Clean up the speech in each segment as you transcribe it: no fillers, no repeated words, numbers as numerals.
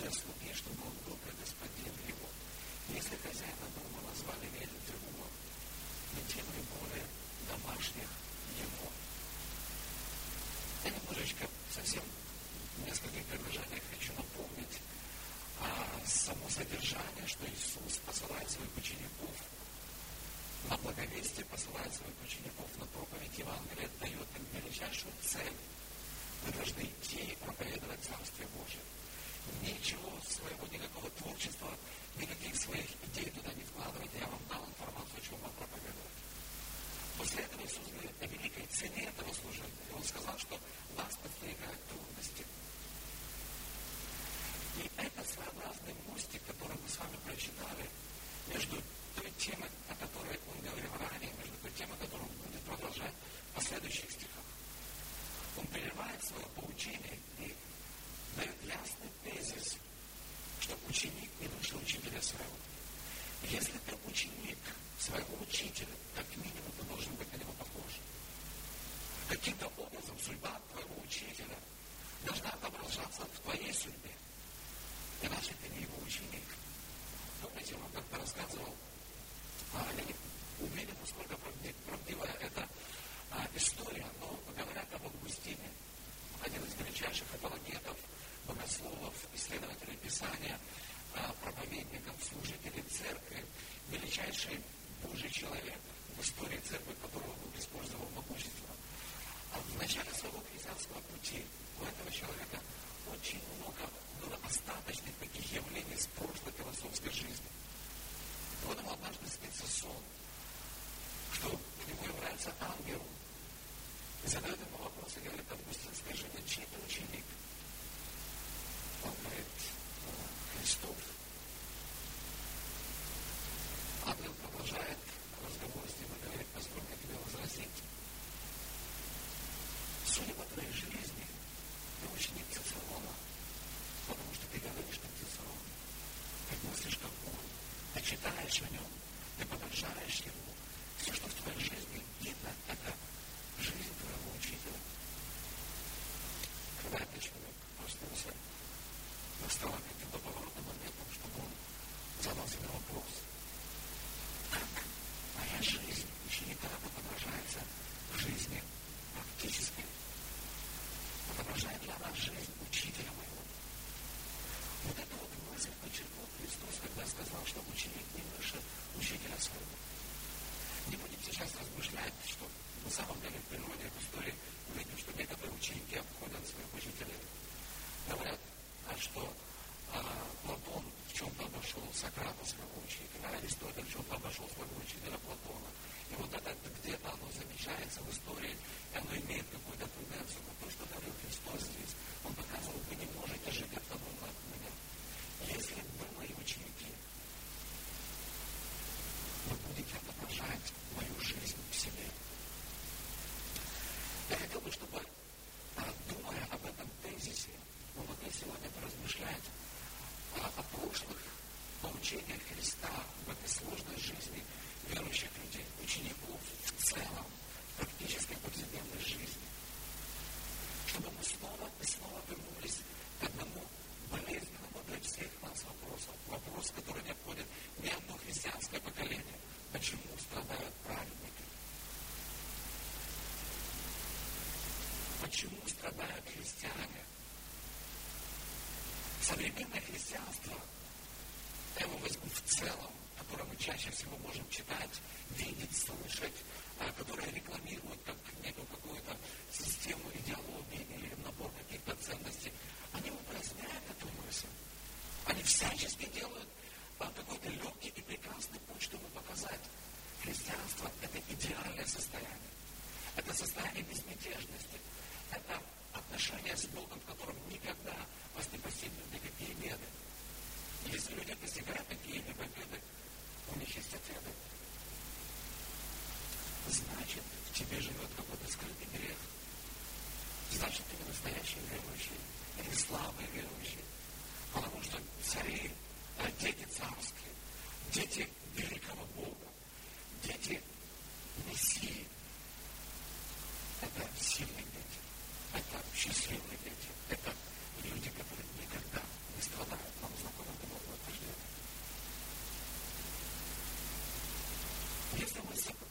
для слуги, чтобы он был как господин его. Если хозяина дома назвали Вельзевулом, не тем ли более домашних его. Я немножечко, совсем в нескольких предложениях хочу напомнить само содержание, что Иисус посылает своих учеников на благовестие, посылает своих учеников на проповедь Евангелия, дает им величайшую цель. Вы должны идти и проповедовать Царствие Божие. Ничего своего, никакого творчества, никаких своих идей туда не вкладывайте. Я вам дал информацию, о чем вам проповедовать. После этого Иисус говорит о великой цене этого служения. И Он сказал, что нас подстерегают трудности. И это своеобразный мостик, который мы с вами прочитали, между той темой, о которой он говорил ранее, между той темой, которую он будет продолжать в последующих стихах. Он прерывает свое поучение и дает ясный тезис, что ученик не выше учителя своего. Если ты ученик своего учителя, как минимум ты должен быть на него похож. Каким-то образом судьба твоего учителя должна отображаться в твоей судьбе. Иначе ты не его ученик. Помните, я вам как-то рассказывал, я не уверен, насколько правдивая эта история, но говорят об Августине, один из величайших апологетов, богословов, исследователей Писания, проповедников, служителей церкви, величайший Божий человек в истории церкви, которого Бог использовал могущественно. В начале своего христианского пути у этого человека очень много было остаточных таких явлений с прошлой философской жизни. И вот ему однажды снится сон, что к нему является ангел и задает ему вопрос и говорит: Августин, скажи мне, чей ты ученик? Он говорит: Христов. Ангел продолжает разговор с ним и говорит: позволь мне тебе возразить. Судя по твоей жизни, ты ученик Цицерона, потому что ты говоришь как Цицерон, ты мыслишь как он, ты читаешь о нем, ты подражаешь ему. Все, что в твоей жизни видно, это жизнь твоего учителя. Когда этот человек проснулся, настало каким-то поворотным моментом, чтобы он задал себе вопрос: как моя жизнь ученика отображается в жизни практически? Отображает ли она жизнь учителя моего? Вот эту вот мысль подчеркнул Христос, когда сказал, что ученик не выше учителя своего. Не будем сейчас размышлять, что на самом деле в природе, в истории мы видим, что некоторые ученики обходят своих учителей. Говорят, что Платон в чем-то обошел Сократа, своего учителя, Аристотель в чем-то обошел своего учителя Платона. И вот это где-то оно замечается в истории, и оно имеет какую-то тенденцию. Но то, что говорил Христос здесь, он показывал: вы не можете жить автономно от меня. Если вы мои ученики, вы будете отображать мою жизнь в себе. Я хотел бы, чтобы, думая об этом тезисе, мы могли сегодня поразмышлять о прошлых поучениях Христа в этой сложной жизни верующих людей, учеников в целом, в практической повседневной жизни. Чтобы мы снова и снова вернулись к одному болезненному для всех нас вопросу. Вопрос, который не обходит ни одно христианское поколение. Почему страдают праведники? Почему страдают христиане? Современное христианство, я его возьму в целом, которое мы чаще всего можем читать, видеть, слышать, которое рекламирует как некую какую-то систему идеологии или набор каких-то ценностей, они упраздняют эту мысль. Они всячески делают какой-то легкий и прекрасный путь, чтобы показать: христианство – это идеальное состояние. Это состояние безмятежности. Это отношение с Богом, в котором никогда вас не постигнут никакие беды. Если люди постигают какие-либо беды, у них есть ответы. Значит, в тебе живет какой-то скрытый грех. Значит, ты не настоящий верующий, или слабый верующий. Потому что цари, дети царские, дети великого Бога, дети Мессии – это сильные дети, это счастливые дети, это люди, которые никогда не страдают.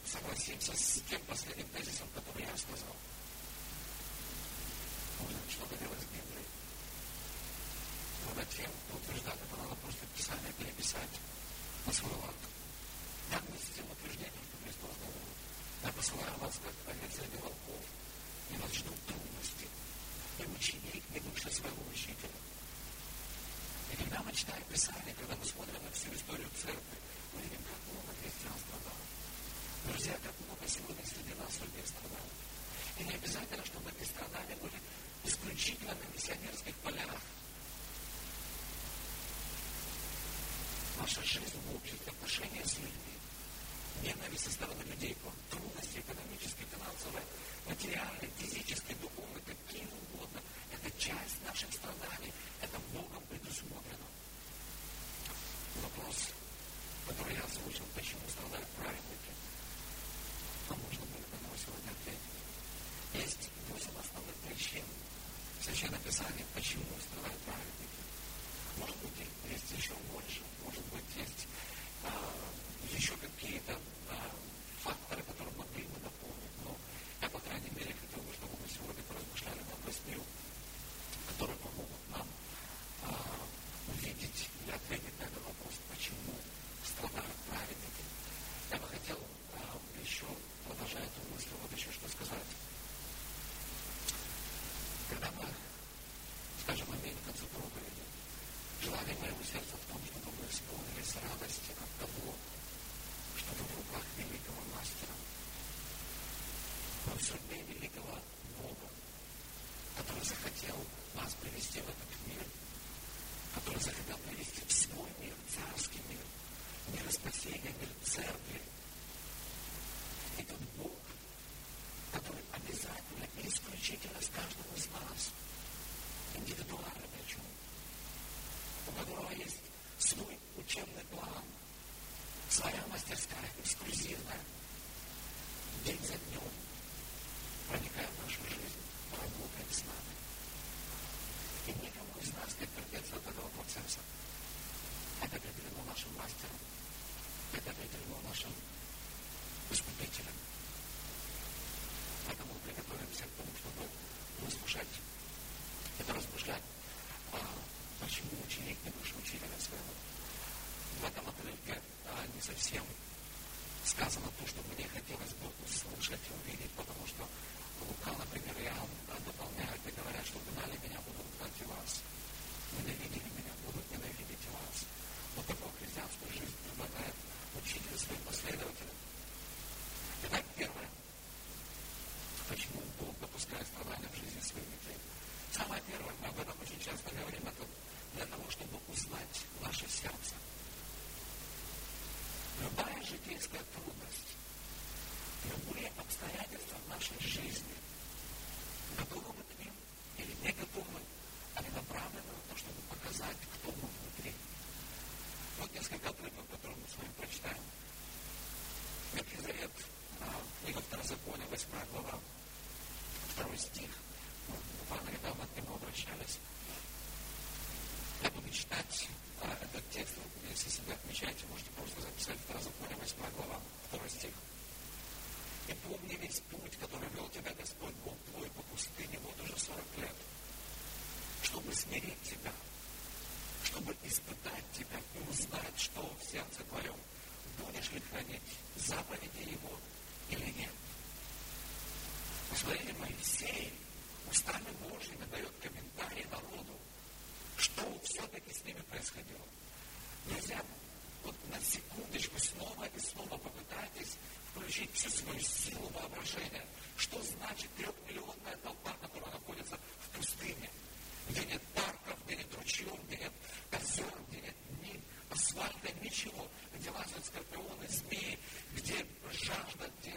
согласимся с тем последним тезисом, который я сказал. Можно что-то делать с Библией. Но над тем утверждать, это надо просто Писание переписать на свой лад. Так мы с тем утверждением, что Христос говорил: я посылаю вас, как овец среди волков, и вас ждут трудности. И ученик не лучше своего учителя. И когда мы читаем Писание, когда мы смотрим на всю историю церкви, мы видим, как много христиан страдало. Друзья, как много сегодня среди нас людей страдало. И не обязательно, чтобы эти страдания были исключительно на миссионерских полях. Наша жизнь в обществе, отношения с людьми, ненависть со стороны людей, трудности экономические, финансовые, материальные, физические, духовные, какие угодно. Это часть наших страданий. Это Богом предусмотрено. Вопрос, который я озвучил, почему страдают праведники, а можно будет на него сегодня ответить. Есть 8 основных причин в Священном Писании, почему страдают праведники. Может быть, есть еще больше. Может быть, есть еще какие-то факторы, которые могли бы дополнить. Но я, по крайней мере, хотел бы, чтобы мы сегодня поразмышляли над 8, которые помогут нам увидеть и ответить на этот вопрос, почему страдают праведники. Я бы хотел еще, продолжая эту мысль, вот еще что сказать. Когда мы скажем аминь к концу проповеди, желание моего сердца в том, чтобы мы исполнились радости от того, что вы в руках великого мастера. Мы в судьбе великого Бога, который захотел нас привести в этот мир, который захотел привести в свой мир, царский мир, мир спасения, мир церкви. И тот Бог, который обязательно и исключительно с каждым из нас, индивидуально причем, у которого есть свой учебный план, своя мастерская, эксклюзивная, день за днем, проникая в нашу жизнь, работает с нами. И никому из нас не отвертеться от этого процесса. Это определено нашим мастером, это определено нашим искупителем. Поэтому приготовимся к тому, чтобы выслушать, это размышлять, почему ученик не выше учителя своего. В этом отрывке не совсем сказано то, что мне хотелось бы услышать и увидеть, потому что Лука, например, Иоанн дополняют и говорят, что гнали меня, будут гнать и вас. Ненавидели меня, будут ненавидеть и вас. Вот такую христианскую жизнь предлагает учитель своим последователям. Итак, первое. Почему Бог допускает страдания в жизни своих детей? Самое первое, мы об этом очень часто говорим, это для того, чтобы узнать наше сердце. Любая житейская трудность, любые обстоятельства в нашей жизни, готовы мы к ним или не готовы, они направлены на то, чтобы показать, кто мы внутри. Вот несколько отрывков, которые мы с вами прочитаем. Ветхий Завет, книга Второзакония, 8 глава, 2 стих. Мы буквально недавно к нему обращались. Я буду читать этот текст, если себя отмечаете, можете просто записать Второзаконие, 8 глава, 2 стих. «И помни весь путь, который вел тебя Господь Бог твой по пустыне вот уже 40 лет, чтобы смирить тебя, чтобы испытать тебя и узнать, что в сердце твоем, будешь ли хранить заповеди Его или нет». Посмотрите, Моисей устами Божьими дает комментарии народу, что все-таки с ними происходило. Друзья, вот на секундочку снова и снова попытайтесь включить всю свою силу воображения. Что значит 3-миллионная толпа, которая находится в пустыне, где нет парков, где нет ручьев, где нет озер, где нет ни асфальта, ничего, где лазят скорпионы, змеи, где жажда, где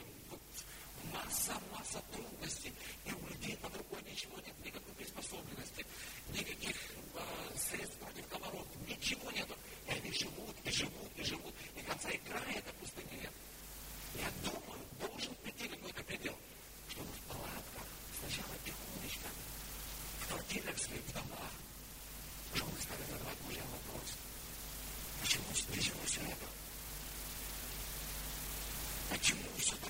масса трудностей, и у людей под рукой ничего нет, никакой приспособленности, никаких средств против комаров, ничего нету. И они живут, и конца и края этой пустыни нет. Я думаю, должен прийти какой-то предел, чтобы в палатках сначала тихонечко, в квартирах своих, в домах, жены стали задавать мужьям вопрос. Почему все это? Почему все так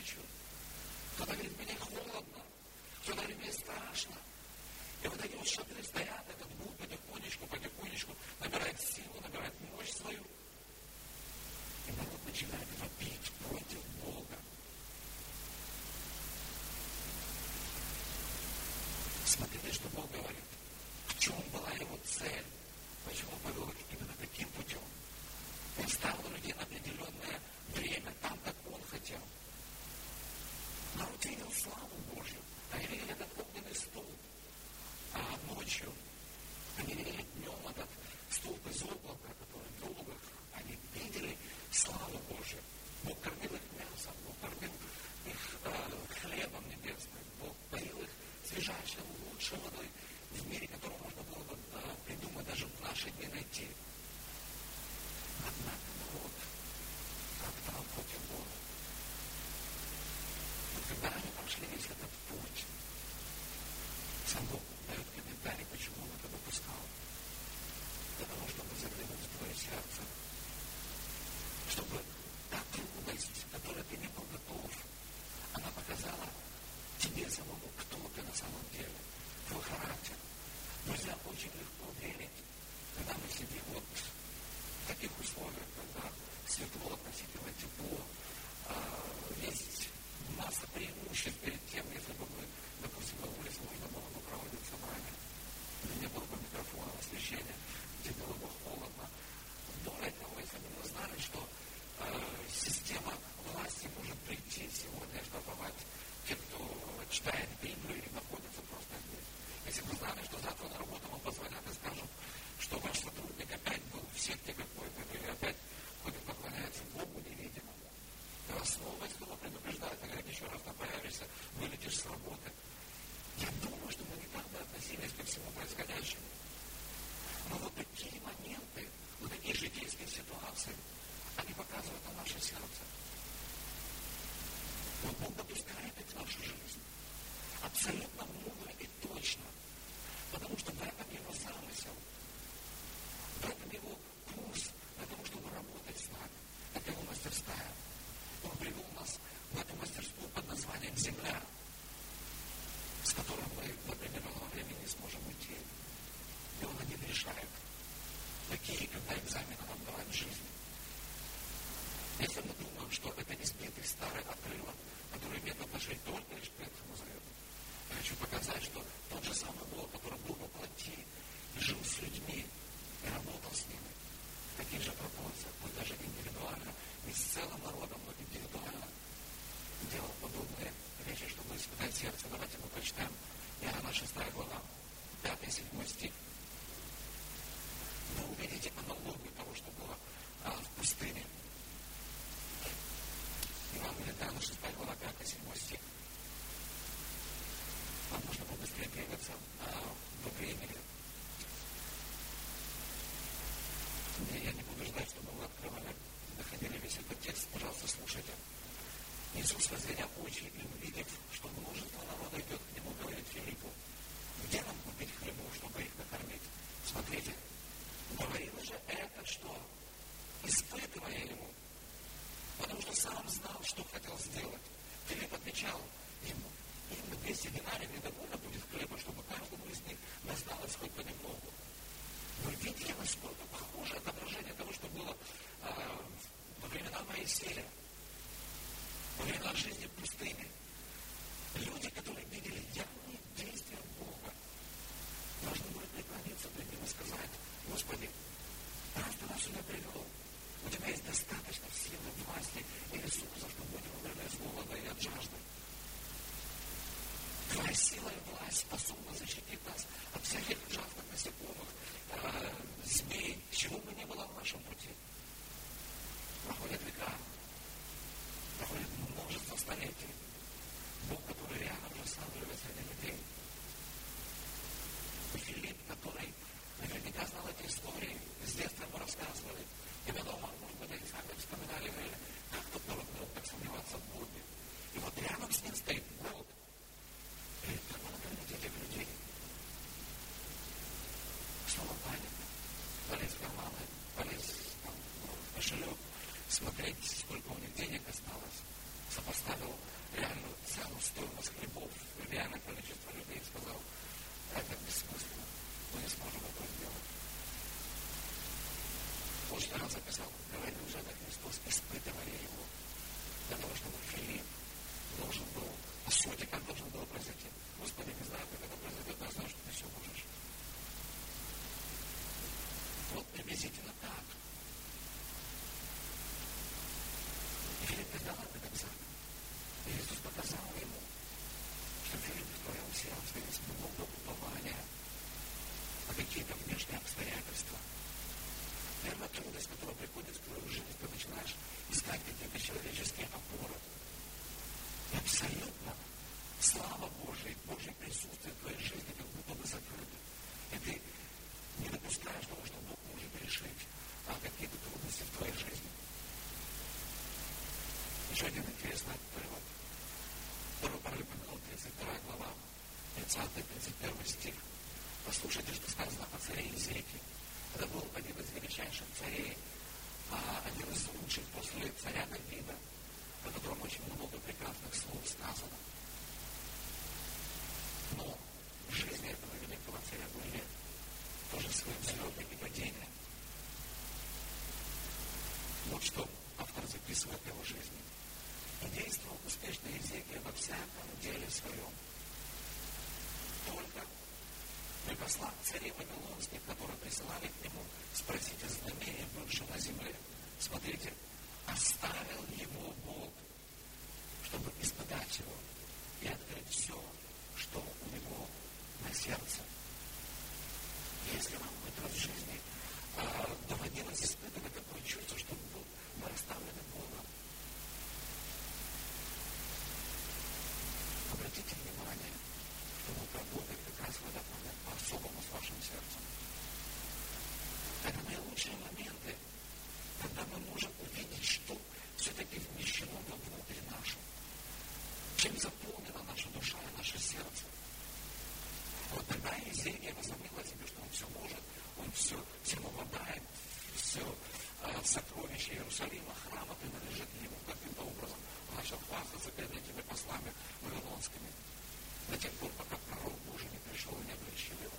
хочу. Кто-то говорит, мне холодно. Кто-то говорит, мне страшно. И вот эти вот шатры стоят, этот гул потихонечку набирает силу, набирает мощь свою. И народ начинает вопить против Бога. Смотрите, что Бог говорит. В чем была его цель? Почему он повел их именно таким путем? Он ставил людей на определенное время, там, как он хотел. Народ видел славу Божью. Они видели этот огненный столб. А ночью они видели днем этот столб из облака, который в долгах. Они видели славу Божью. Бог кормил их мясом, Бог кормил их хлебом небесным. Бог поил их свежайшей, лучшей водой в мире, которую можно было бы придумать, даже в наши дни найти. Однако народ роптал против Бога. Но когда они прошли весь этот путь, сам Бог дает комментарий, почему он это допускал. Для того, чтобы заглянуть в твое сердце. Чтобы та трудность, к которой ты не был готов, она показала тебе самому, кто ты на самом деле, твой характер. Друзья, очень легко верить, когда мы сидим вот в таких условиях, когда светло, относительно тепло, есть масса преимуществ перед тем, если бы мы, допустим, на улице можно было бы проводить собрание, где не было бы микрофона, освещения, где было бы холодно. Более того, если бы мы знали, что система власти может прийти сегодня штрафовать тех, кто читает Библию или находится просто здесь. Если бы знали, что завтра на работу вам позвонят и скажут, что ваш сотрудник опять был в секте какой-то, или опять ходит, поклоняется Богу невидимому. И вас снова и снова предупреждают, и говорят, еще раз там появишься, вылетишь с работы. Я думаю, что мы не так бы относились ко всему происходящему. Но вот такие моменты, вот такие житейские ситуации, они показывают на наше сердце. Вот Бог допускает их в нашу жизнь. Абсолютно мудро и точно. Потому что в этом его замысел. В этом его курс для того, чтобы работать с нами. Это его мастерская. Он привел нас в эту мастерскую под названием «Земля», с которой мы в определенного времени не сможем уйти. И он один решает, какие когда экзамены нам давать в жизни. Если мы думаем, что это избитый старый отрывок, который имеет отношение только лишь к Ветхому Завету, я хочу показать, что тот же самый Бог, который был во плоти, жил с людьми и работал с ними, в таких же пропорциях, пусть даже индивидуально, не с целым народом, но индивидуально делал подобные вещи, чтобы испытать сердце. Давайте мы прочитаем Иоанна 6 глава, 5-7 стих. Вы увидите аналогию того, что было в пустыне. Евангелие от Иоанна 6 глава, 5-7 стих. Вам нужно побыстрее двигаться во времени. Я не буду ждать, чтобы вы открывали, находили весь этот текст. Пожалуйста, слушайте. Иисус, возведя очи и увидев, что множество народа идет к нему, говорит Филиппу: где нам купить хлебов, чтобы их накормить? Смотрите, говорил же это, что испытывая его, потому что сам знал, что хотел сделать. Филипп отвечал ему: им 200 динариев недовольно будет хлеба, чтобы каждому из них досталось хоть понемногу. Вы видели, насколько похоже отображение того, что было во времена Моисея, во времена жизни в пустыне. Люди, которые видели явные действия Бога, должны были преклониться пред Ним и сказать: Господи, раз Ты нас сюда привел, у Тебя есть достаточно силы, власти и ресурсов, чтобы мы не умерли от голода и от жажды. Твоя сила и власть способна защитить нас от всяких ужасных насекомых, змей, чего бы ни было в нашем пути. Проходят века, проходит множество столетий. Бог, который реально уже сам живет среди людей. И Филипп, который наверняка знал эти истории, с детства ему рассказывали. Тебя дома, может быть, они сами вспоминали, говорили, как тут народ мог так сомневаться в Боге. И вот рядом с ним стоит Бог. И как вы накормите этих людей? Снова паника. Полез в карманы, полез в кошелек, смотреть, сколько у них денег осталось. Сопоставил стоимость хлебов, реальное количество людей, сказал, это бессмысленно, мы не сможем это сделать. Очень раз записал, говорил уже на Христос, испытывали его, для того, чтобы Филипп должен был, по сути, как должен был произойти. Господи, не знаю, как это произойдет, но я знаю, что ты все можешь. Вот приблизительно так. И Филипп передал этот экзамен. И Иисус показал ему, что Филипп в твоем сердце есть много упования на какие-то внешние обстоятельства. Первая трудность, которая приходит в твою жизнь, ты начинаешь искать какие-то человеческие опоры. И абсолютно слава Божия, Божье присутствие в твоей жизни как будто бы закрыто. И ты не допускаешь того, что Бог может решить какие-то трудности в твоей жизни. Еще один интересный отрывок. 2 Паралипоменон, 32 глава, 30-31 стих. Послушайте, что сказано о царе Иезекии. Это был один из величайших царей, один из лучших после царя Давида, о котором очень много прекрасных слов сказано. Но в жизни этого великого царя были тоже свои взлеты и падения. Вот что автор записывает в его жизни. И действовал успешно Иезекия во всяком деле своем. Только при послах царей вавилонских, которые присылали к нему, спросите знамения, бывшего на земле. Смотрите, оставил его Бог, чтобы испытать его и открыть все, что у него на сердце. Если вам в жизни доводилось испытывать такое чувство, что вы оставлены Богом, обратите внимание, что Бог работает как раз в этот момент по-особому с вашим сердцем. Это наилучшие моменты, когда мы можем увидеть, что все-таки вмещено внутрь нашего. Чем заполнена наша душа и наше сердце. Вот тогда Иезекия возомнил о себе, что он все может, он всем обладает, все сокровища Иерусалима, храма принадлежит ему. Каким-то образом он начал хвастаться перед этими послами вавилонскими. До тех пор, пока пророк Божий не пришел и не обличил его.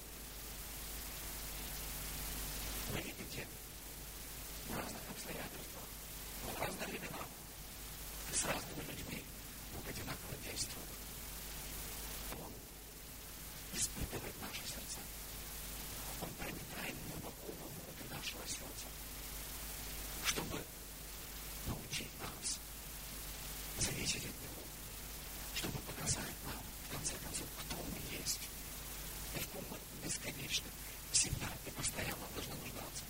Вы видите, в разных обстоятельствах, в разных временах, и с разными людьми Бог одинаково действует. Он испытывает наши сердца. Он проникает глубоко внутрь нашего сердца, чтобы научить нас зависеть от Него, чтобы показать нам, в конце концов, кто мы есть, и в ком мы бесконечно, всегда и постоянно должны нуждаться.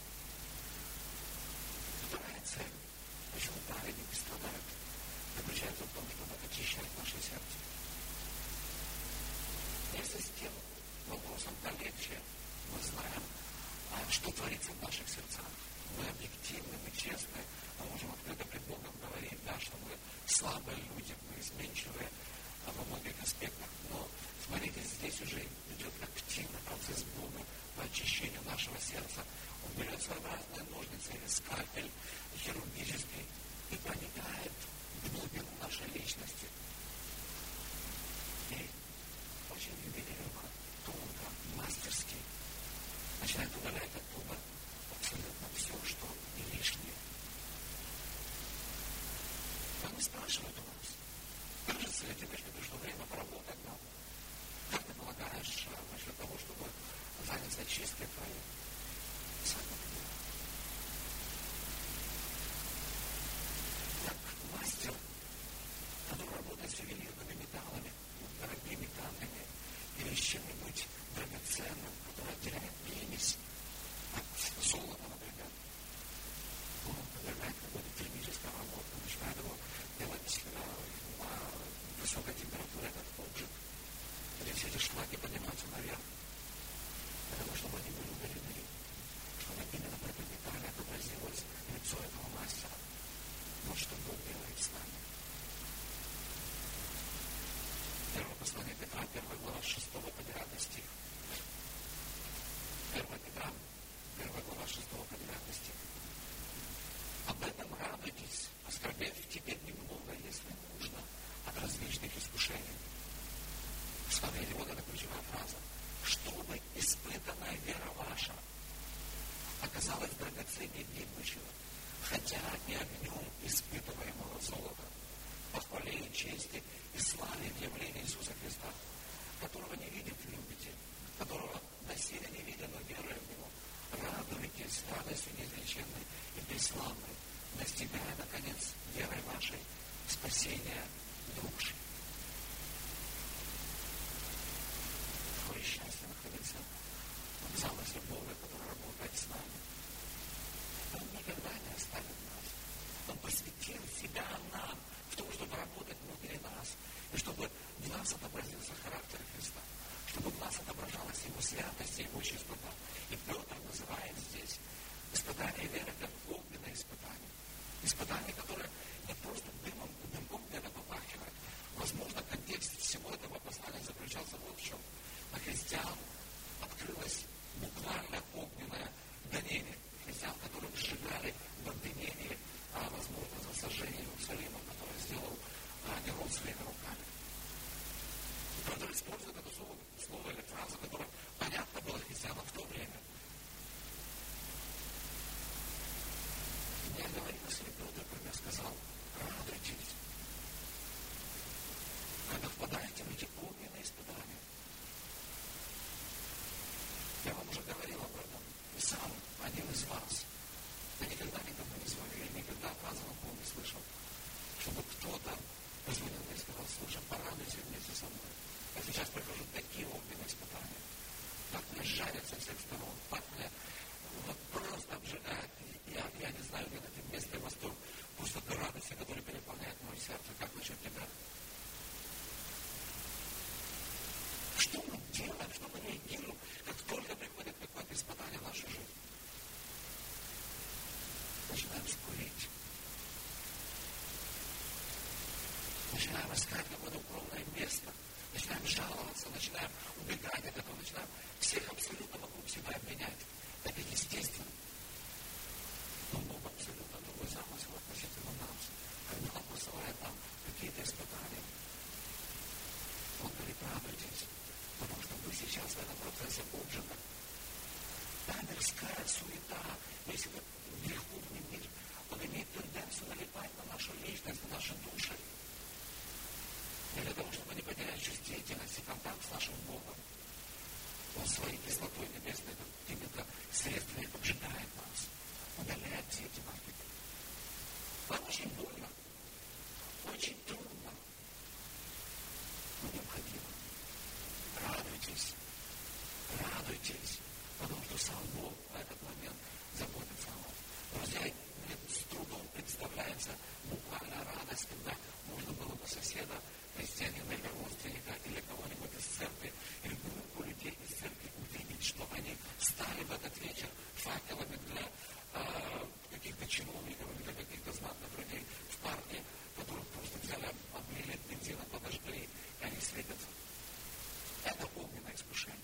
Вторая цель, почему праведники страдают, заключается в том, чтобы очищать наше сердце. Если с тем вопросом полегче, мы знаем, что творится в наших сердцах. Мы объективны, мы честны, мы можем открыто пред Богом говорить, да, что мы слабые люди, мы изменчивые во многих аспектах. Но, смотрите, здесь уже идет активный процесс Бога по очищению нашего сердца. Он берет своеобразные ножницы или скальпель хирургический и проникает в глубину нашей личности. И очень ювелирно, тонко, мастерски начинает удалять оттуда абсолютно все, что не лишнее. Они спрашивают у нас, кажется ли тебе, что пришло время поработать нам? Как ты полагаешь насчет того, чтобы заняться чисткой твоей? Сами понимаешь. Как мастер, который работает с ювелирными металлами, дорогими камнями, или с чем-нибудь драгоценным, который отделяет пенис от золота, например. Он подвергает какой-то термической работе, начинает его делать на высокой температуре, этот обжиг. И все эти шлаки поднимаются наверх, для того, чтобы они были удалены, чтобы именно в этом металле отобразилось лицо этого мастера. Вот что Бог делает с нами. Первое послание Петра, 1 глава, 6 по 9 стих. 1 Петра, 1 глава, 6 по 9 стих. Об этом радуйтесь, оскорбев теперь немного, если нужно, от различных искушений, Смотрите, вот эта ключевая фраза. Чтобы испытанная вера ваша оказалась драгоценнее гибнущего, хотя и огнем испытываемого золота, по хвале и чести и славе в явлении Иисуса Христа, которого не видите, любите, которого доселе не видя, но веруя в Него, радуйтесь радостью неизреченной и бесславной, достигая, наконец, верой вашей спасения душ. Какое счастье находиться в замысле Бога, который работает с нами. Он никогда не оставит нас. Он посвятил себя нам в том, чтобы работать внутри нас, и чтобы в нас отобразился характер Христа, чтобы в нас отображалась Его святость и Его чистота. И Петр называет здесь испытание веры как огненное испытание. Испытание, которое не просто дымком где-то попахивает. Возможно, контекст всего этого послания заключался вот в чем. На христиан открылось буквально огненное гонение. Христиан, которых сжигали в обвинении, возможно, за сожжение Иерусалима, которое сделал Нерон своими руками. Петр использует это слово или фразу, которая понятна была христианам в то время. Я говорил, если Петр, например, сказал, радуйтесь, когда впадаете в эти огненные испытания. Я вам уже говорил об этом, и сам один из вас. Я никогда никому не звонил, никогда от вас звонков не слышал, чтобы кто-то позвонил мне и сказал, слушай, порадуйся вместе со мной. Я сейчас прохожу такие огненные испытания. Так мне жарят со всех сторон, так мне вот просто обжигает. Я не знаю, где найти место и восторг, просто от радости, которая переполняет мое сердце, как насчет тебя. Что мы делаем, что мы реагируем, как только приходит какое-то испытание в нашу жизнь? Начинаем скулить. Начинаем искать какое-то укромное место. Начинаем жаловаться, начинаем убегать от этого, начинаем всех абсолютно вокруг себя обвинять. Это естественно. Но Бог абсолютно другой замысел относительно нас. Когда Он посылает нам какие-то испытания, Он говорит, радуйтесь, потому что вы сейчас в этом процессе обжига. Та мирская суета, весь этот греховный мир, он имеет тенденцию налипать на нашу личность, на наши души. И для того, чтобы не потерять чувствительность и контакт с нашим Богом, Он своей кислотой небесной, какими-то средствами поджигает нас, удаляет все эти маркеты. Вам очень больно, очень трудно, но необходимо. Радуйтесь, радуйтесь, потому что сам Бог в этот момент заботится о вас. Друзья, мне с трудом представляется буквально радость, когда можно было бы соседа, христианина или родственника, или кого-нибудь из церкви, или группу людей из церкви увидеть, что они стали в этот вечер факелами для каких-то чиновников, для каких-то знатных людей в парке, которых просто взяли, облили бензином, подожгли, и они светятся. Это огненное искушение.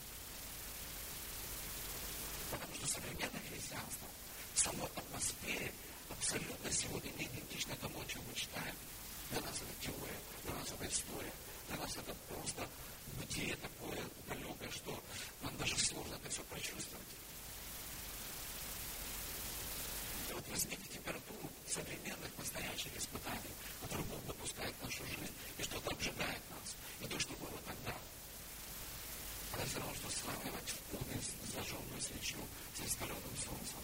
Потому что современное христианство в самой атмосфере абсолютно сегодня не идентично тому, о чем мы читаем. Для нас это теория, для нас это история, для нас это просто бытие такое далекое, что нам даже сложно это все прочувствовать. И вот возьмите температуру современных настоящих испытаний, которые Бог допускает в нашу жизнь, и что-то обжигает нас. И то, что было тогда. Это все равно, что сравнивать в полную зажженную свечу с раскаленным солнцем.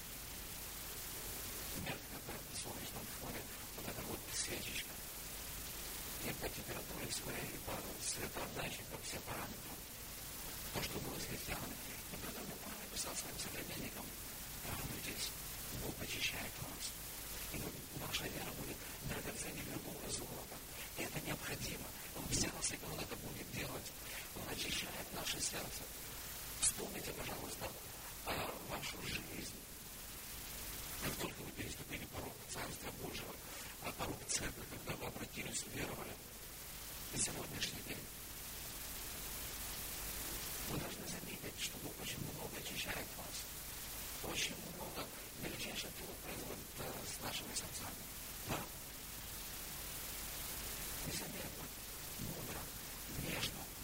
Меркнет на солнечном фоне вот эта вот свечечка. И по температуре своей, и по светоотдаче, по всем параметрам. То, что было с христианами. И поэтому Павел написал своим современникам, радуйтесь, Бог очищает вас. И ваша вера будет драгоценнее любого золота. И это необходимо. Он взялся, и Он это будет делать. Он очищает наше сердце. Вспомните, пожалуйста, вашу жизнь. Как только вы переступили порог Царства Божьего, порог церкви, когда вы обратились, уверовали, и сегодняшний день, вы должны заметить, что Бог очень много очищает вас. Очень много величайших дел производит с нашими сердцами. Да? Незаметно, мудро, нежно,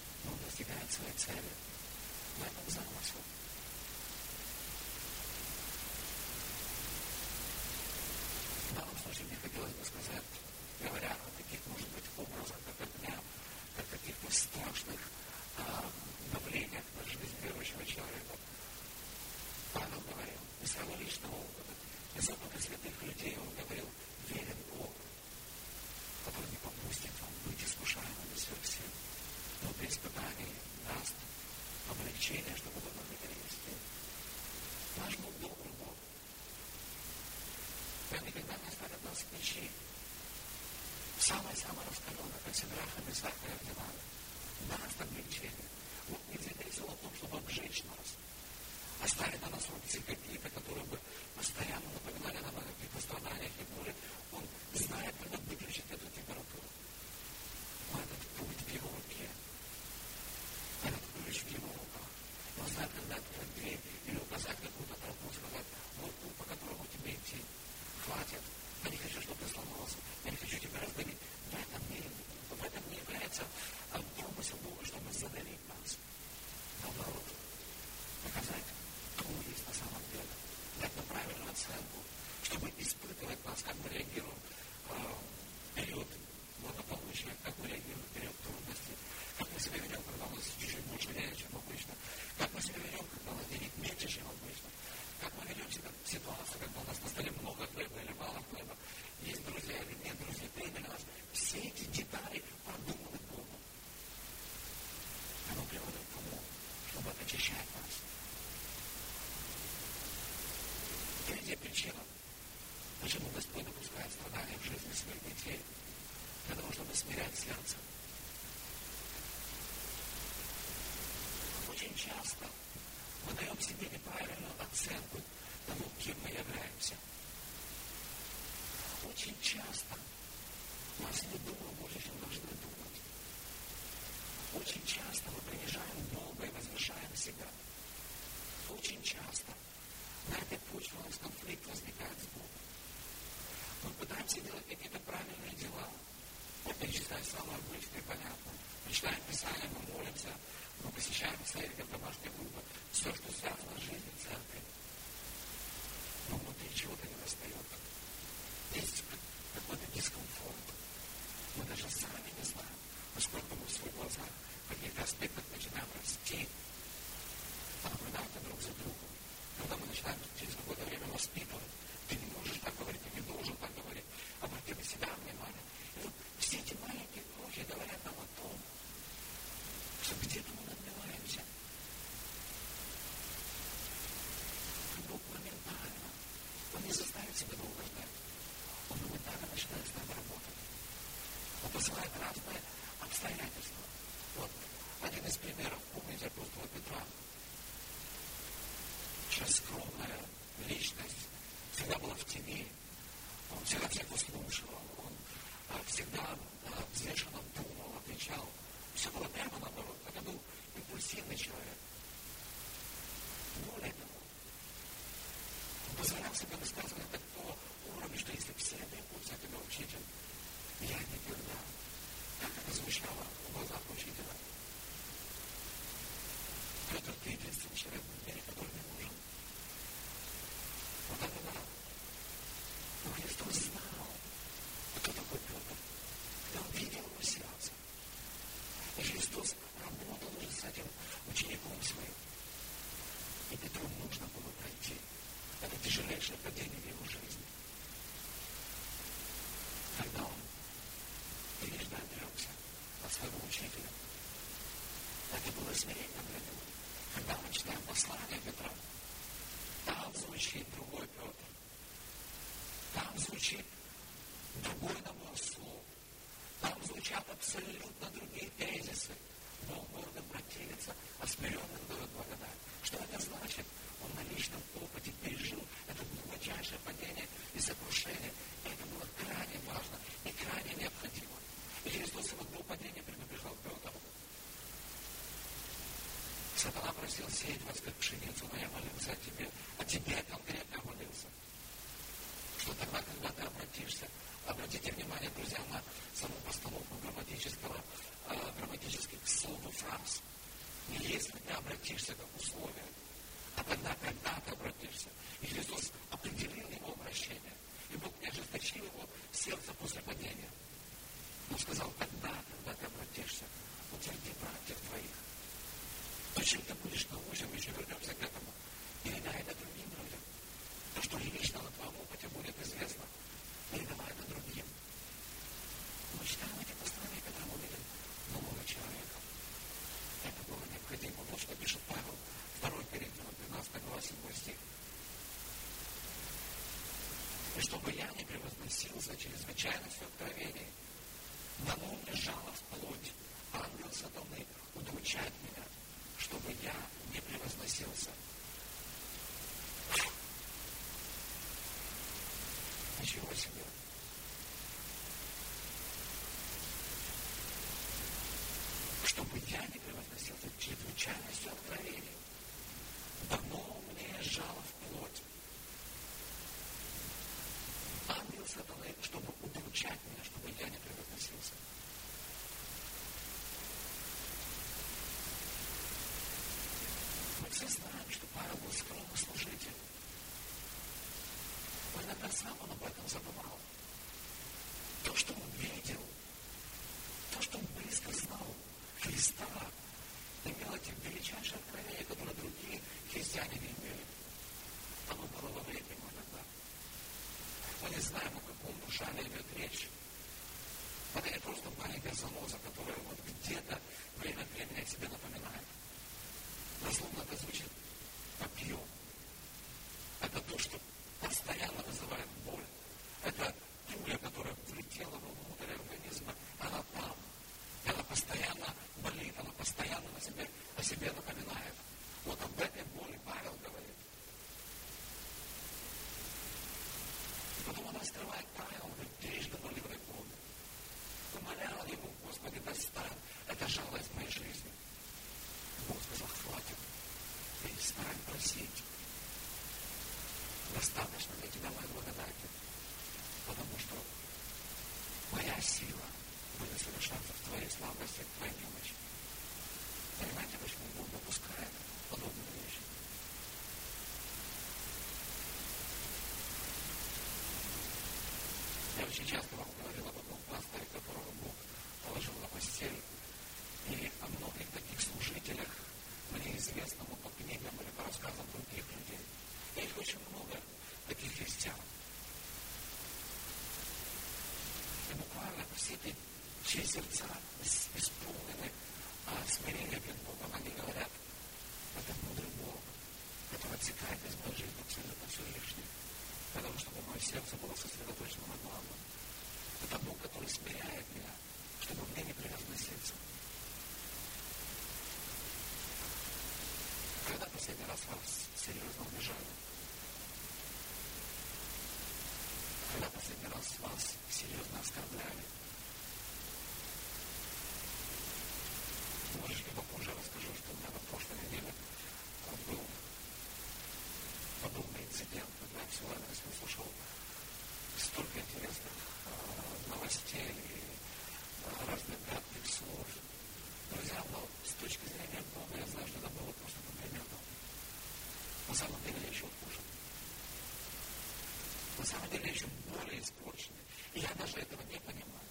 бы сказать, говоря о таких, может быть, образах, как огня, как каких-то страшных давлениях на жизнь верующего человека. Павел говорил, из своего личного опыта, из опыта святых людей, он говорил, верен Бог, который не попустит вам быть искушаемыми сверх сил, но при испытании даст облегчение, чтобы вы могли перенести. Наш Бог добрый Бог. Он никогда не оставит нас в печи. Самое-самое раскаленное, как Сидраха, Месаха и Авдинага, даст облегчение. Вот не заинтересован в том, чтобы обжечь нас. Оставить на нас рубцы какие-то, которые бы постоянно напоминали нам о каких-то страданиях и боли. Он знает, когда выключить эту температуру. Но этот путь в его руке. Этот ключ в его руках. Он знает, когда открыть дверь или указать какую-то тропу, сказать, вот путь, по которому тебе идти. Хватит. Я не хочу, чтобы ты сломался. Я не хочу тебя раздавить. В этом не является промысел Бога, чтобы задавить нас. Наоборот, показать, кто мы есть на самом деле. Дать нам правильную оценку, чтобы испытывать нас, как мы реагируем в период благополучия, как мы реагируем в период трудностей, как мы себя ведем, когда у нас чуть-чуть больше денег, чем обычно, как мы себя ведем, когда у нас денег меньше, чем обычно, как мы ведем себя в ситуации, когда у нас на столе много хлеба или мало хлеба, есть друзья или нет друзей, приняли нас. Все эти детали продуманы Богом. Оно приводит к тому, чтобы очищать нас. Третья причина, почему Господь допускает страдания в жизни своих детей, для того, чтобы смирять сердце. Очень часто мы даем себе неправильную оценку тому, кем мы являемся. Очень часто нас не думают больше, чем должны думать. Очень часто мы принижаем Бога и возвышаем себя. Очень часто на этой почве у нас конфликт возникает с Богом. Мы пытаемся делать какие-то правильные дела. Мы перечисляем самое обычное и понятное. Мы читаем Писание, мы молимся, мы посещаем церковь, домашние группы, все, что связано с жизнью церкви. Но внутри чего-то не достает. Есть какой-то дискомфорт. Мы даже сами не знаем, насколько мы в своих глазах в каких-то аспектах начинаем расти, наблюдать друг за другом. Когда мы начинаем через какое-то время воспитывать, ты не можешь так говорить, ты не должен так говорить, обрати на себя внимание. И вот все эти маленькие крохи говорят нам о том, что где-то мы надмеваемся. Бог моментально, Он не заставит себя долго ждать. Он моментально начинает с нами работать. Он посылает разные обстоятельства. Вот один из примеров, помните апостола Петра. Сейчас скромная личность, всегда была в тени, он всегда всех слушал, он всегда взвешенно думал, отвечал. Все было прямо наоборот. Это был импульсивный человек. Более того, он позволял себе высказывать такого уровня, что если все требуются от тебя учитель, я никогда. Как это звучало в глазах учителя? Петр, ты единственный человек в мире, который не нужен. Вот это да. Но Христос знал, кто такой Петр. И он видел его сердце. И Христос работал уже с этим учеником своим. И Петру нужно было пройти это тяжелейшее падение в его жизни. Когда он трижды отрекся от своего учителя. Это было смирение для него. Когда мы читаем послание Петра, там звучит другой Петр. Там звучит другой набор слов. Там звучат абсолютно другие тезисы. Но он гордым противится, а смиренным дает благодать. Что это значит? Он на личном опыте пережил это глубочайшее падение и сокрушение. И это было крайне важно и крайне необходимо. И Христос его до падения предупреждал Петр. Сатана просил сеять вас как пшеницу, но я молился о тебе конкретно молился. Что тогда, когда ты обратишься, обратите внимание, друзья, на саму постановку грамматических слов и фраз. И если ты обратишься как условие, глава 7 стих. И чтобы я не превозносился чрезвычайностью откровений, дано мне жало в плоть, ангел сатаны удручает меня, чтобы я не превозносился. Ничего себе. Чтобы я не превозносился чрезвычайностью откровений, дано мне жало в плоть. Ангел сатаны, чтобы удручать меня, чтобы я не превозносился. Мы все знаем, что Павел был скромный служитель. Но иногда сам он об этом забывал. То, что он видел, то, что он близко знал Христа, имело те величайшие откровения, которые другие христиане не имели. Оно было во время ему иногда. Мы не знаем, о каком жале идет речь. Это не просто маленькая заноза, которая вот где-то время от времени о себе напоминает. Дословно это звучит попьем. Это то, что постоянно вызывает боль. Это пуля, которая влетела внутрь организма. Она там. Она постоянно болит, она постоянно о себе напоминает. Вот об этой боли Павел говорит. И потом он раскрывает тайну, он говорит, трижды были в рекорде. Умолял ему, Господи, достань это жало из моей жизни. Бог сказал, хватит, перестань просить. Достаточно для тебя моей благодати, потому что моя сила будет совершаться в твоей слабости, в твоей немощи. Понимаете, почему Бог допускает подобные вещи? Я очень часто вам говорил об одном пасторе, которого Бог положил на постель, и о многих таких служителях мне известно по книгам или по рассказам других людей. И их очень много, таких христиан. И буквально все эти, чьи сердца исполнены смирения перед Богом, они говорят, это мудрый Бог, который отсекает из моей жизни абсолютно все лишнее. Потому что мое сердце было сосредоточено на главном. Это Бог, который смиряет меня, чтобы мне не превозноситься. Когда последний раз вас серьезно унижали? Когда последний раз вас серьезно оскорбляли? Может, я попозже расскажу, что у меня на прошлой неделе был подобный инцидент, когда я всю радость слушал столько интересных новостей и разных гадких слов. Друзья, но с точки зрения Бога я знаю, что это было просто комплиментом. На самом деле я еще хуже. На самом деле я еще более испорченный. И я даже этого не понимаю.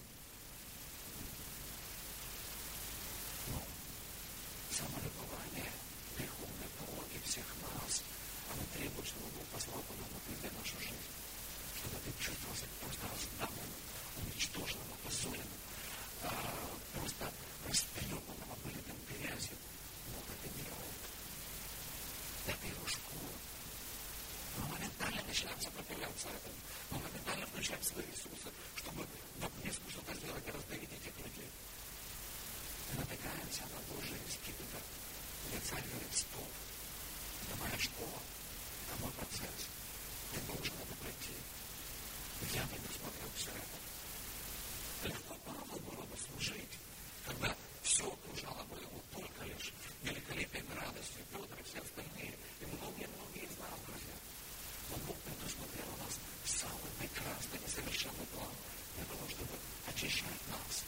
Но самолюбование, греховные пороки всех нас, оно требует, чтобы Бог послал подобных людей в нашу жизнь. Чтобы ты чувствовал себя просто раздавленным, уничтоженным, опозоренным, просто растрепанным, облитым грязью. Бог это делает. Это его школа. Мы моментально начинаем сопротивляться этому. Мы моментально включаем свои ресурсы, чтобы в огнеску что-то сделать и раздавить этих людей. Мы натыкаемся на Божий скипетр, где царь говорит, стоп. Это моя школа, это мой процесс. Ты должен это пройти. Я предусмотрел все это. Легко Павлу было бы служить, когда все окружало бы его только лишь великолепием и радостью, и Петр, и все остальные, и многие-многие из нас, друзья. Но Бог предусмотрел у нас самый прекрасный, несовершенный план для того, чтобы очищать нас,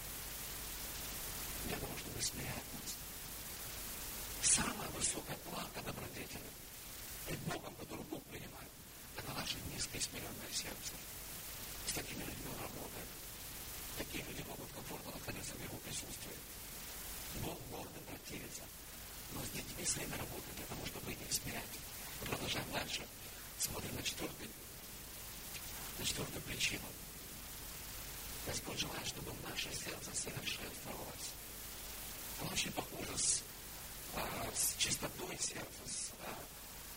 для того, чтобы смирять нас. Самая высокая планка добродетели пред Богом, который Бог принимает, это наше низкое смиренное сердце. С такими людьми он работает. Такие люди могут комфортно находиться в его присутствии. Бог гордо противится, но с детьми своими работает для того, чтобы их смирять. Продолжаем дальше. Смотрим на четвертую причину. Господь желает, чтобы наше сердце совершенствовалось. Оно очень похоже с чистотой сердца,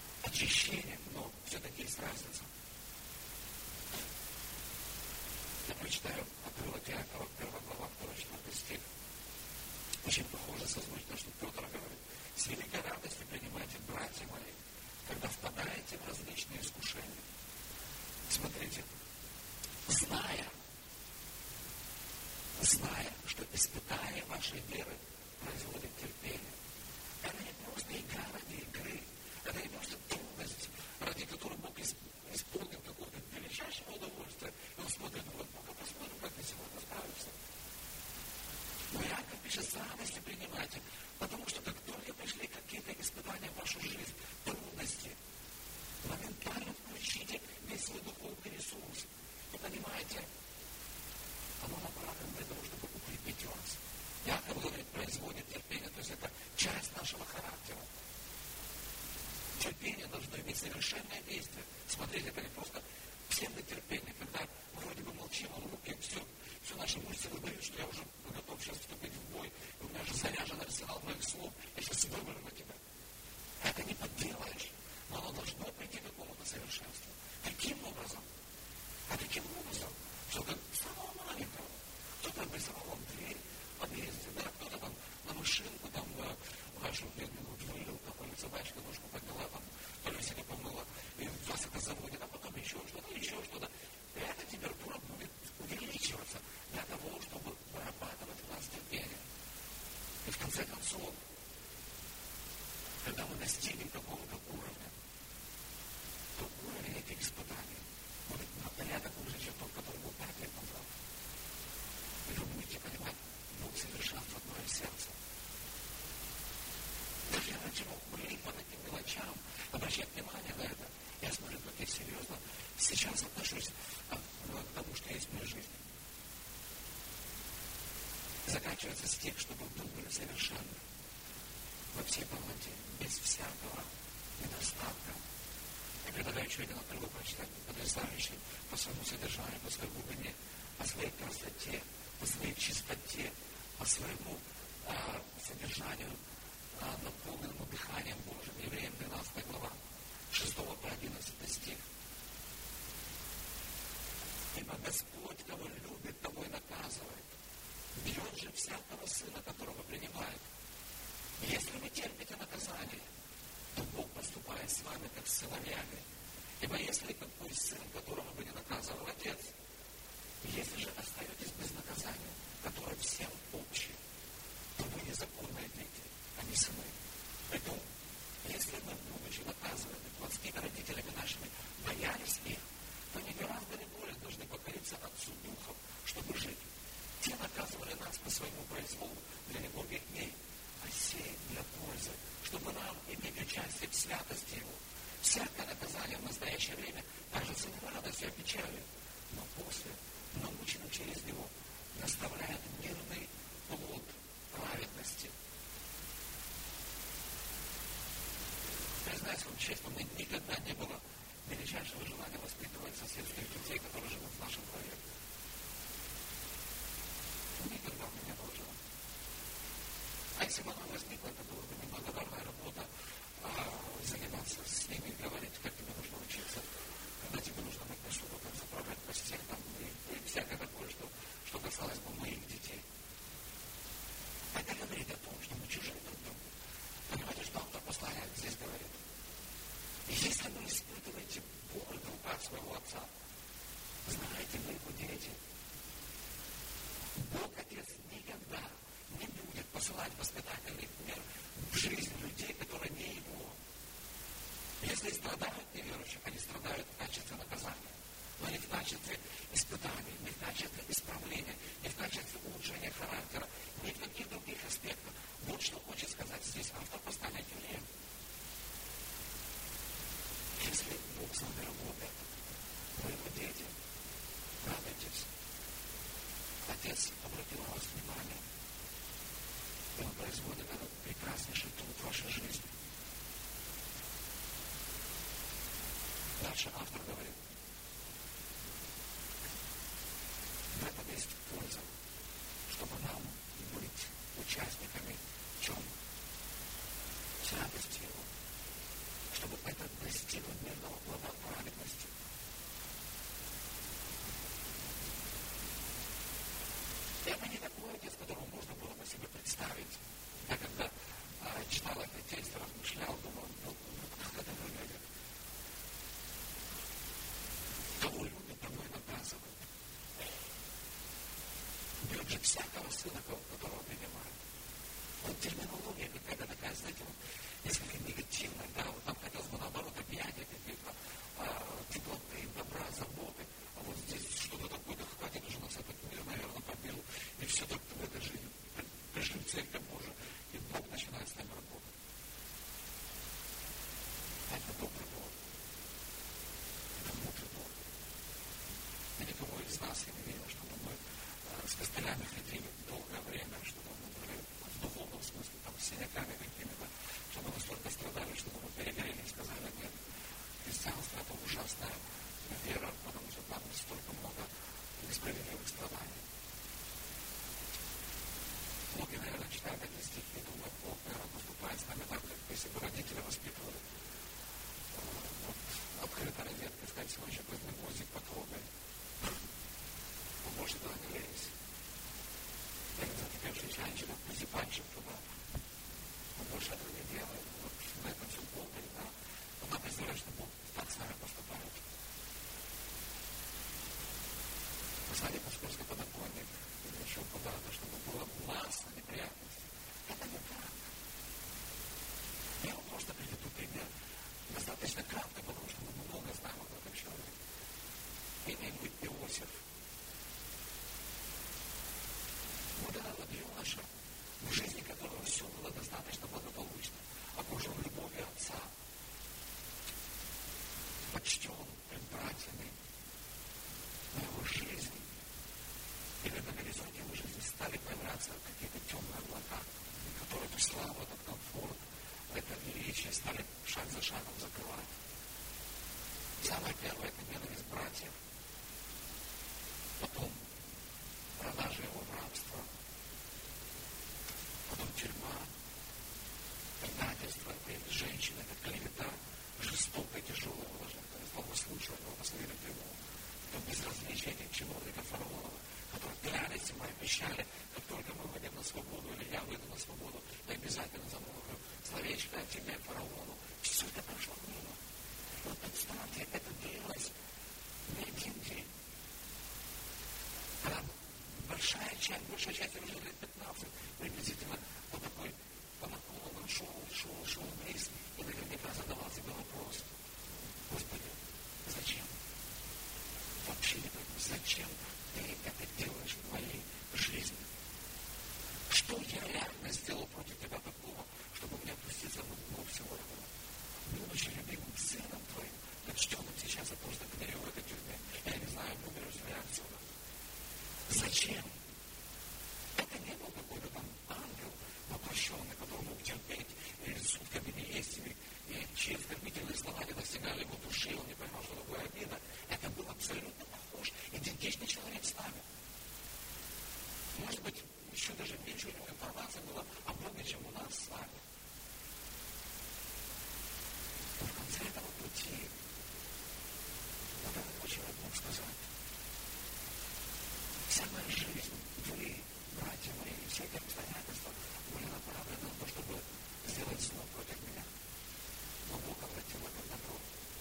Терпение должно иметь совершенное действие. Смотрите, это не просто псевдотерпение, когда вроде бы молчим, а руки все наши мышцы выдают, что я уже готов сейчас вступить в бой, и у меня уже заряжен арсенал моих слов, я сейчас выберу на тебя. Это не подделаешь, но оно должно прийти к какому-то совершенству. Каким образом? А таким образом, что как самого маленького. Кто-то обрисовал вам дверь в подъезде, да, кто-то там на машинку, там вашу бедную вылил, какую-нибудь собачку ножку подняла, там, то ли не помыла, и вас это заводит, а потом еще что-то. И эта температура будет увеличиваться для того, чтобы вырабатывать у нас терпение. И в конце концов, когда мы достигнем какого-то уровня, то уровень этих испытаний будет на порядок лучше, чем тот, который был 5 лет назад. И вы будете понимать, Бог совершенствует мое сердце. Даже я раньше мог молить по таким мелочам, обращать внимание на это. Я смотрю, как я серьезно сейчас отношусь к тому, что есть в моей жизни. Заканчивается стих, чтобы вы были совершенны во всей полноте, без всякого недостатка. Я предлагаю еще один отрывок прочитать, потрясающий по своему содержанию, по своей глубине, по своей красоте, по своей чистоте, по своему содержанию, наполненному дыханием Божьим. Евреям 12 глава, 6 по 11 стих. Ибо Господь, кого любит, того и наказывает. Бьет же всякого сына, которого принимает. Если вы терпите наказание, то Бог поступает с вами, как с сыновьями. Ибо если какой сын, которого бы не наказывал отец, если же остаетесь без наказания, которое всем общее, то вы незаконные дети, а не сыны. Поэтому, если мы, будучи наказаны плотскими родителями нашими, боялись их, то не гораздо ли более должны покориться Отцу Духом, чтобы жить. Те наказывали нас по своему произволу для любови к ней, а сей для пользы, чтобы нам иметь участие в святости Его. Всякое наказание в настоящее время кажется не радостью, а печалью, но после, наученным через него, наставляет мирный плод праведности. Признаюсь вам честно, у меня никогда не было величайшего желания воспитывать соседских детей, которые живут в нашем проекте. Никогда у меня не было желания. А если бы она возникла, это была бы неблагодарная работа заниматься с ними, говорить, как тебе нужно учиться, когда тебе нужно быть посуду, как заправлять постель, там, и всякое такое, что касалось бы моих детей. Это говорит о том, что мы чужие друг другу. Понимаете, что автор послания здесь говорит? И если вы испытываете боль в руках своего отца, знаете, вы его дети. Бог Отец никогда не будет посылать воспитательный мир в жизнь людей, которые не его. Если страдают неверующие, они страдают в качестве наказания, но не в качестве испытаний, не в качестве исправления, не в качестве улучшения характера, не в каких других аспектах. Вот что хочет сказать здесь автор послания к евреям. Если Бог с вами работает, вы его дети, радуйтесь. Отец обратил на вас внимание, и он производит этот прекраснейший труд в вашей жизни. Дальше автор говорит, в этом есть польза, чтобы нам быть участниками в чем? Святости Его, чтобы это достигло мирного плода праведности. Это не такой отец, которого можно было бы себе представить. Я когда читал этот текст, размышлял, думал, как это выглядит. Кого любит, того и наказывает. Бьет же всякого сына, которого принимает. Вот терминология какая-то такая, знаете, вот, несколько негативная, да, вот нам хотелось бы наоборот объятия каких-то, теплоты, добра, заботы. А вот здесь что-то такое, да хватит уже нас этот мир, наверное, побил. И все так в этой жизни. Пришли в церковь Божию, и Бог начинает с нами работать. Это добрый Бог. Это мудрый Бог. И никого из нас я не видел, чтобы мы с костылями ходили долгое время, чтобы мы были в духовном смысле, там, с синяками какими-то, чтобы настолько страдали, чтобы мы перегорели почтен пред братьями, но его жизнь, или на горизонте его жизни стали появляться какие-то темные облака, которые эту славу, этот комфорт, это величие стали шаг за шагом закрывать. Самое первое — это ненависть братьев, потом продажа его в рабство, потом тюрьма, предательство, это женщина, это клевета, жестокое, тяжелое выложение, злословие его последует ему, то безразличие этих чиновников фараонов, которые клялись ему, обещали, как только мы выйдем на свободу, или я выйду на свободу, я обязательно замолвлю словечко о тебе, фараону. Все это прошло мимо. И вот представьте, это длилось не один день. Когда большая часть уже лет 15, приблизительно по такой, по наклону шел вниз, и наверняка задавал себе вопрос: Господи, зачем? Вообще не пойму, зачем ты это делаешь в моей жизни? Что я реально сделал против тебя такого, чтобы мне опуститься на дно всего этого? Будучи любимым сыном твоим, почтенным сейчас, я просто гною в этой тюрьме. Я не знаю, выберусь ли я отсюда. Зачем? Это не был какой-то там ангел воплощенный, который мог терпеть сутками не есть, и чьи оскорбительные слова не достигали его души, он не понимал, что такое обида. Это был абсолютно похож, идентичный человек с нами. Может быть, еще даже меньше у него информации было о Боге, чем у нас с вами. Но в конце этого пути вот этот человек мог сказать: вся моя жизнь, вы, братья мои, все эти обстоятельства были направлены на то, чтобы сделать зло против меня. Но Бог обратил это в добро.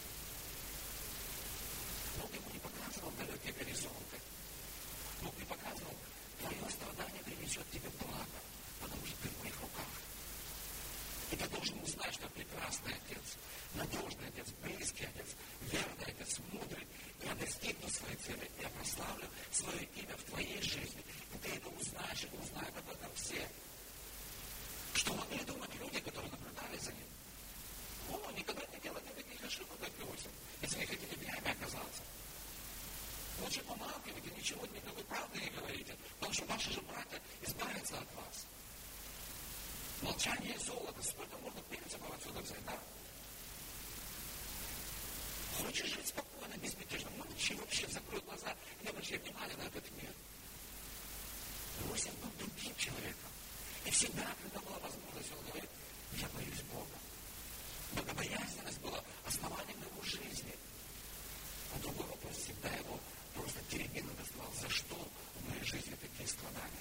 Бог ему не показывал далекие горизонты. Бог не показывал: твое страдание принесет тебе благо, потому что ты в моих руках. И ты должен узнать, что прекрасный Отец, надежный Отец, близкий Отец, верный Отец, мудрый. Я достигну своей цели, я прославлю свое имя в твоей жизни. И ты это узнаешь, и узнают об этом все. Что могли думать люди, которые наблюдали за ним? О, никогда не делайте таких ошибок, как Иосиф, если не хотите в яме оказаться. Лучше помалкивайте, ничего, никакой правды не говорите, потому что ваши же братья избавятся от вас. Молчание и золото, сколько можно принципов отсюда взять, да? Хочешь жить спокойно, безмятежно, молчи вообще, закрой глаза, не обращай внимания на этот мир. Иосиф был другим человеком. И всегда, когда была возможность, он говорит: я боюсь Бога. Богобоязненность была основанием его жизни. А другой вопрос всегда его просто теребил и доставал: за что в моей жизни такие страдания?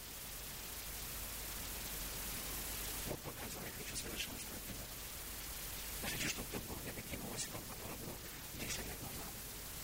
Бог показал: я хочу совершенствовать тебя. Я хочу, чтобы ты был не таким Иосифом, который был 10 лет назад.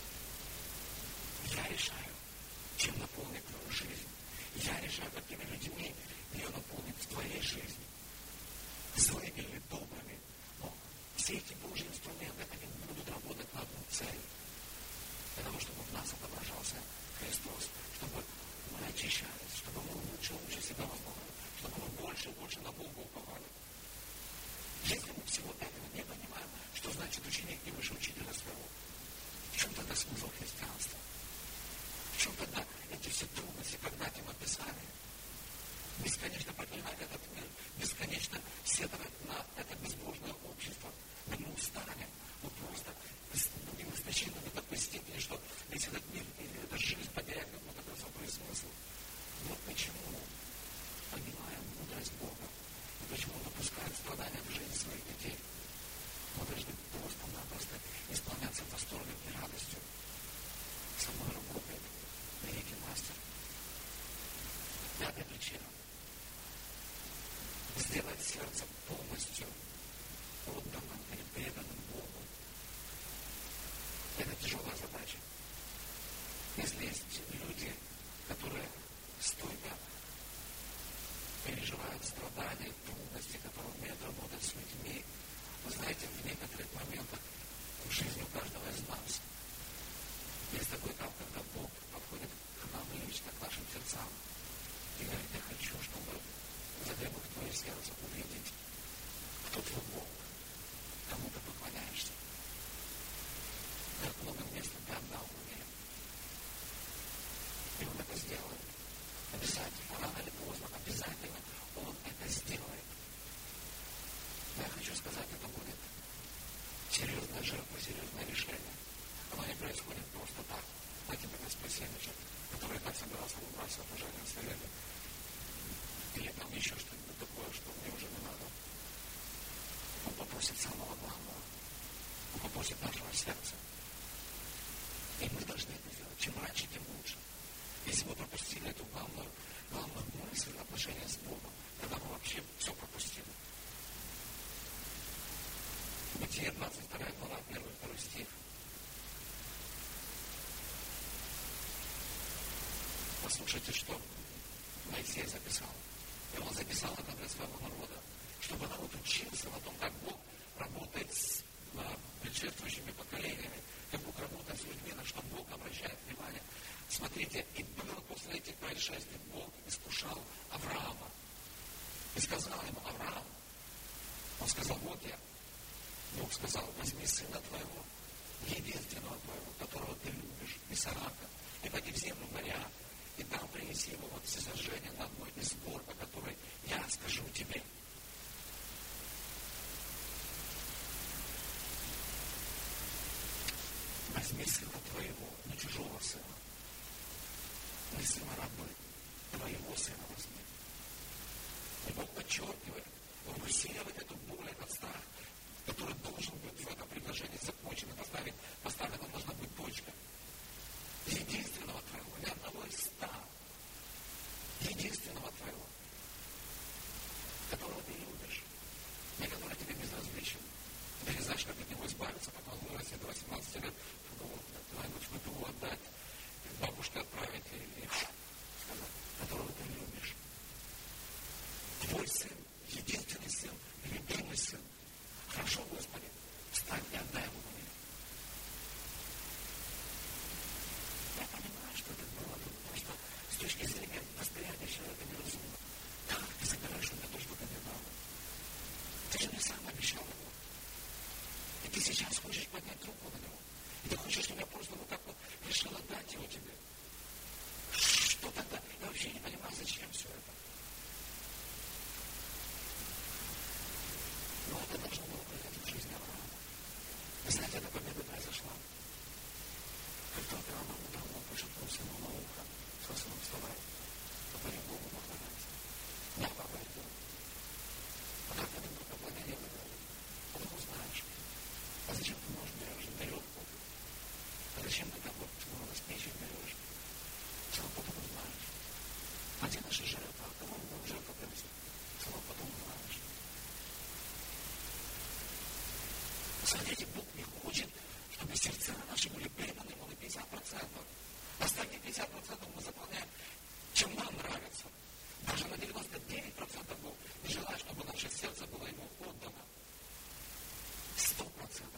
Я решаю, чем наполнить твою жизнь. Я решаю, какими людьми ее наполнить в твоей жизни. Злыми или добрыми. Но все эти Божьи инструменты, они будут работать на одну цель. Для того, чтобы в нас отображался Христос, чтобы мы очищались, чтобы мы лучше себя возможно, чтобы мы больше и больше на Бога уповали. Если мы всего этого не понимаем, что значит ученик не выше учителя своего, в чем тогда смысл христианства? В чем тогда эти все трудности, когда им описали? Бесконечно проклинать этот мир, бесконечно сетовать на это безбожное общество. Но мы устанем, мы просто будем истощены до такой степени, что весь этот мир или эта жизнь потеряет какой-то особый смысл. Вот почему понимаем мудрость Бога, и почему он допускает страдания в жизнь своих детей. Мы должны просто-напросто исполняться восторгом и радостью. Со мной работает великий мастер. Пятая причина. Сделать сердце полностью отданным и преданным Богу. серьезная жертва, серьезное решение. Оно не происходит просто так. Знаете, такой спасенничек, который так собирался выбрасывать служение в совете. Или там еще что-нибудь такое, что мне уже не надо. Он попросит самого главного. Он попросит нашего сердца. И мы должны это делать. Чем раньше, тем лучше. Если мы пропустили эту главную мысль отношения с Богом, тогда мы вообще все пропустили. Бытие 22 глава, 1-2 стих. Послушайте, что Моисей записал. И он записал это для своего народа, чтобы народ учился о том, как Бог работает с предшествующими поколениями, как Бог работает с людьми, на что Бог обращает внимание. Смотрите, и было после этих происшествий Бог искушал Авраама. И сказал ему: Авраам, он сказал: вот я. Бог сказал: возьми сына твоего, единственного твоего, которого ты любишь, Исаака, и пойди в землю моря, и там принеси его вот всесожжение на одной из гор, по которой я скажу тебе. Возьми сына твоего, не чужого сына, не сына рабы, твоего сына возьми. И Бог подчеркивает, Он высеивает эту боль, этот страх, который должен быть в этом предложении закончен и поставлена должна быть точка. Единственного твоего, не одного из 100, единственного твоего, которого ты любишь, не который тебе безразличен. Ты не знаешь, как от него избавиться, пока он вырастет до 18 лет, чтобы куда-нибудь в ПТУ отдать, бабушке отправить и сказать, которого ты любишь. Твой сын, единственный сын, любимый сын. Хорошо, Господи, встань и отдай ему мне. Я понимаю, что это было просто с точки зрения восприятия человека неразумно. Как ты собираешь у меня то, что ты мне дал? Ты же мне сам обещал его. И ты сейчас хочешь поднять руку на него. И ты хочешь, чтобы я просто вот так вот решил отдать его тебе. Что тогда? Я вообще не понимаю, зачем все это. Но это должно было произойти в жизни Авраама. Вы знаете, эта победа произошла. Как только Авраам давно пошепнул сыну на ухо, что сын вставай, попади Богу поклоняться. Я папа иду. А как ты вдруг поклонение выдали? Потом узнаешь. А зачем ты нож берешь, веревку? А зачем ты так вот распечь берешь? Что потом узнаешь? А где наша жертва? А кого мы жертву принесли? Что потом узнаешь? Смотрите, Бог не хочет, чтобы сердца наши были преданы ему на 50%. Остальные 50% мы заполняем, чем нам нравится. Даже на 99% Бог не желает, чтобы наше сердце было ему отдано. 100%,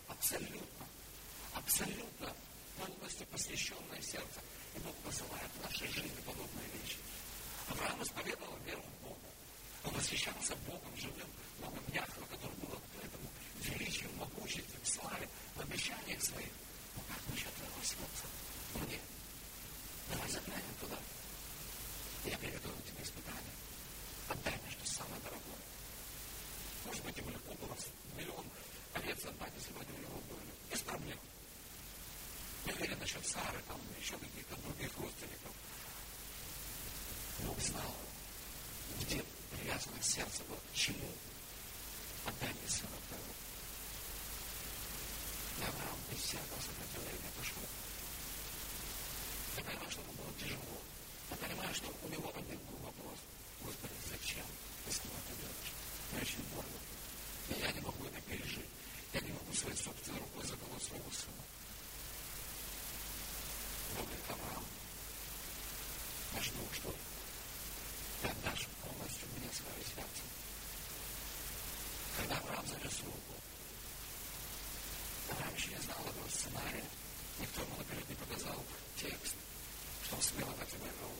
абсолютно, полностью посвященное сердце. И Бог посылает в нашей жизни подобные вещи. Авраам исповедовал веру в Бога. Он восхищался Богом, живым Богом Яхве, который был этому величию, могуществу, славе, в обещаниях своих. Но как насчет твоего сердца? Мне. Давай заглянем туда. Я приготовил тебе испытание. Отдай мне, что самое дорогое. Может быть, ему легко было миллион овец отдать, если бы они у него были. Без проблем. Не уверен насчет Сары, там, еще каких-то других родственников. Бог знал, где привязано сердце было, к чему. Отдай мне сына твоего. И Авраам без всякого сопротивления пошел. Я понимаю, что ему было тяжело. Я понимаю, что у него один был вопрос. Господи, зачем ты с ним это делаешь? Мне очень больно. И я не могу это пережить. Я не могу своей собственной рукой заколоть своего сына. Бог говорит: Авраам, я жду, что ты отдашь полностью мне свое сердце. Когда Авраам занес руку, Авраам еще не знал этого сценария. Никто ему наперед не показал текст, что он смело так его вел.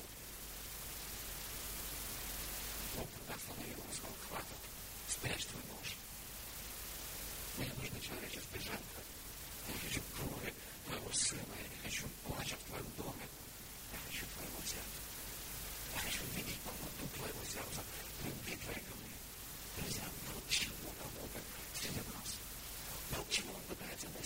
Бог тогда остановил его и сказал: хватит, спрячь твой нож. Мне нужна человеческая жертва. Я не хочу крови твоего сына, я не хочу плача в твоем доме. Я хочу твоего сердца. Я хочу видеть полноту твоего сердца, любви твоей ко мне. Друзья, вдруг чего работает среди нас? Вдруг чего он пытается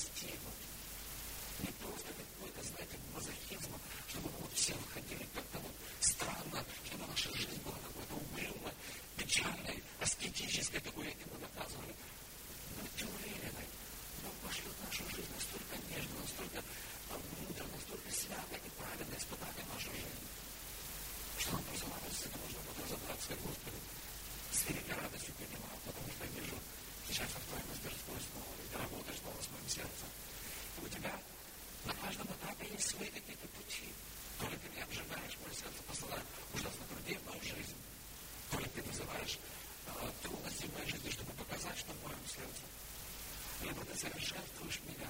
свои какие-то пути. То ли ты меня обжигаешь, мое сердце, посылая ужасных людей в мою жизнь. То ли ты вызываешь трудности в моей жизни, чтобы показать, что в моем сердце. Либо ты совершенствуешь меня.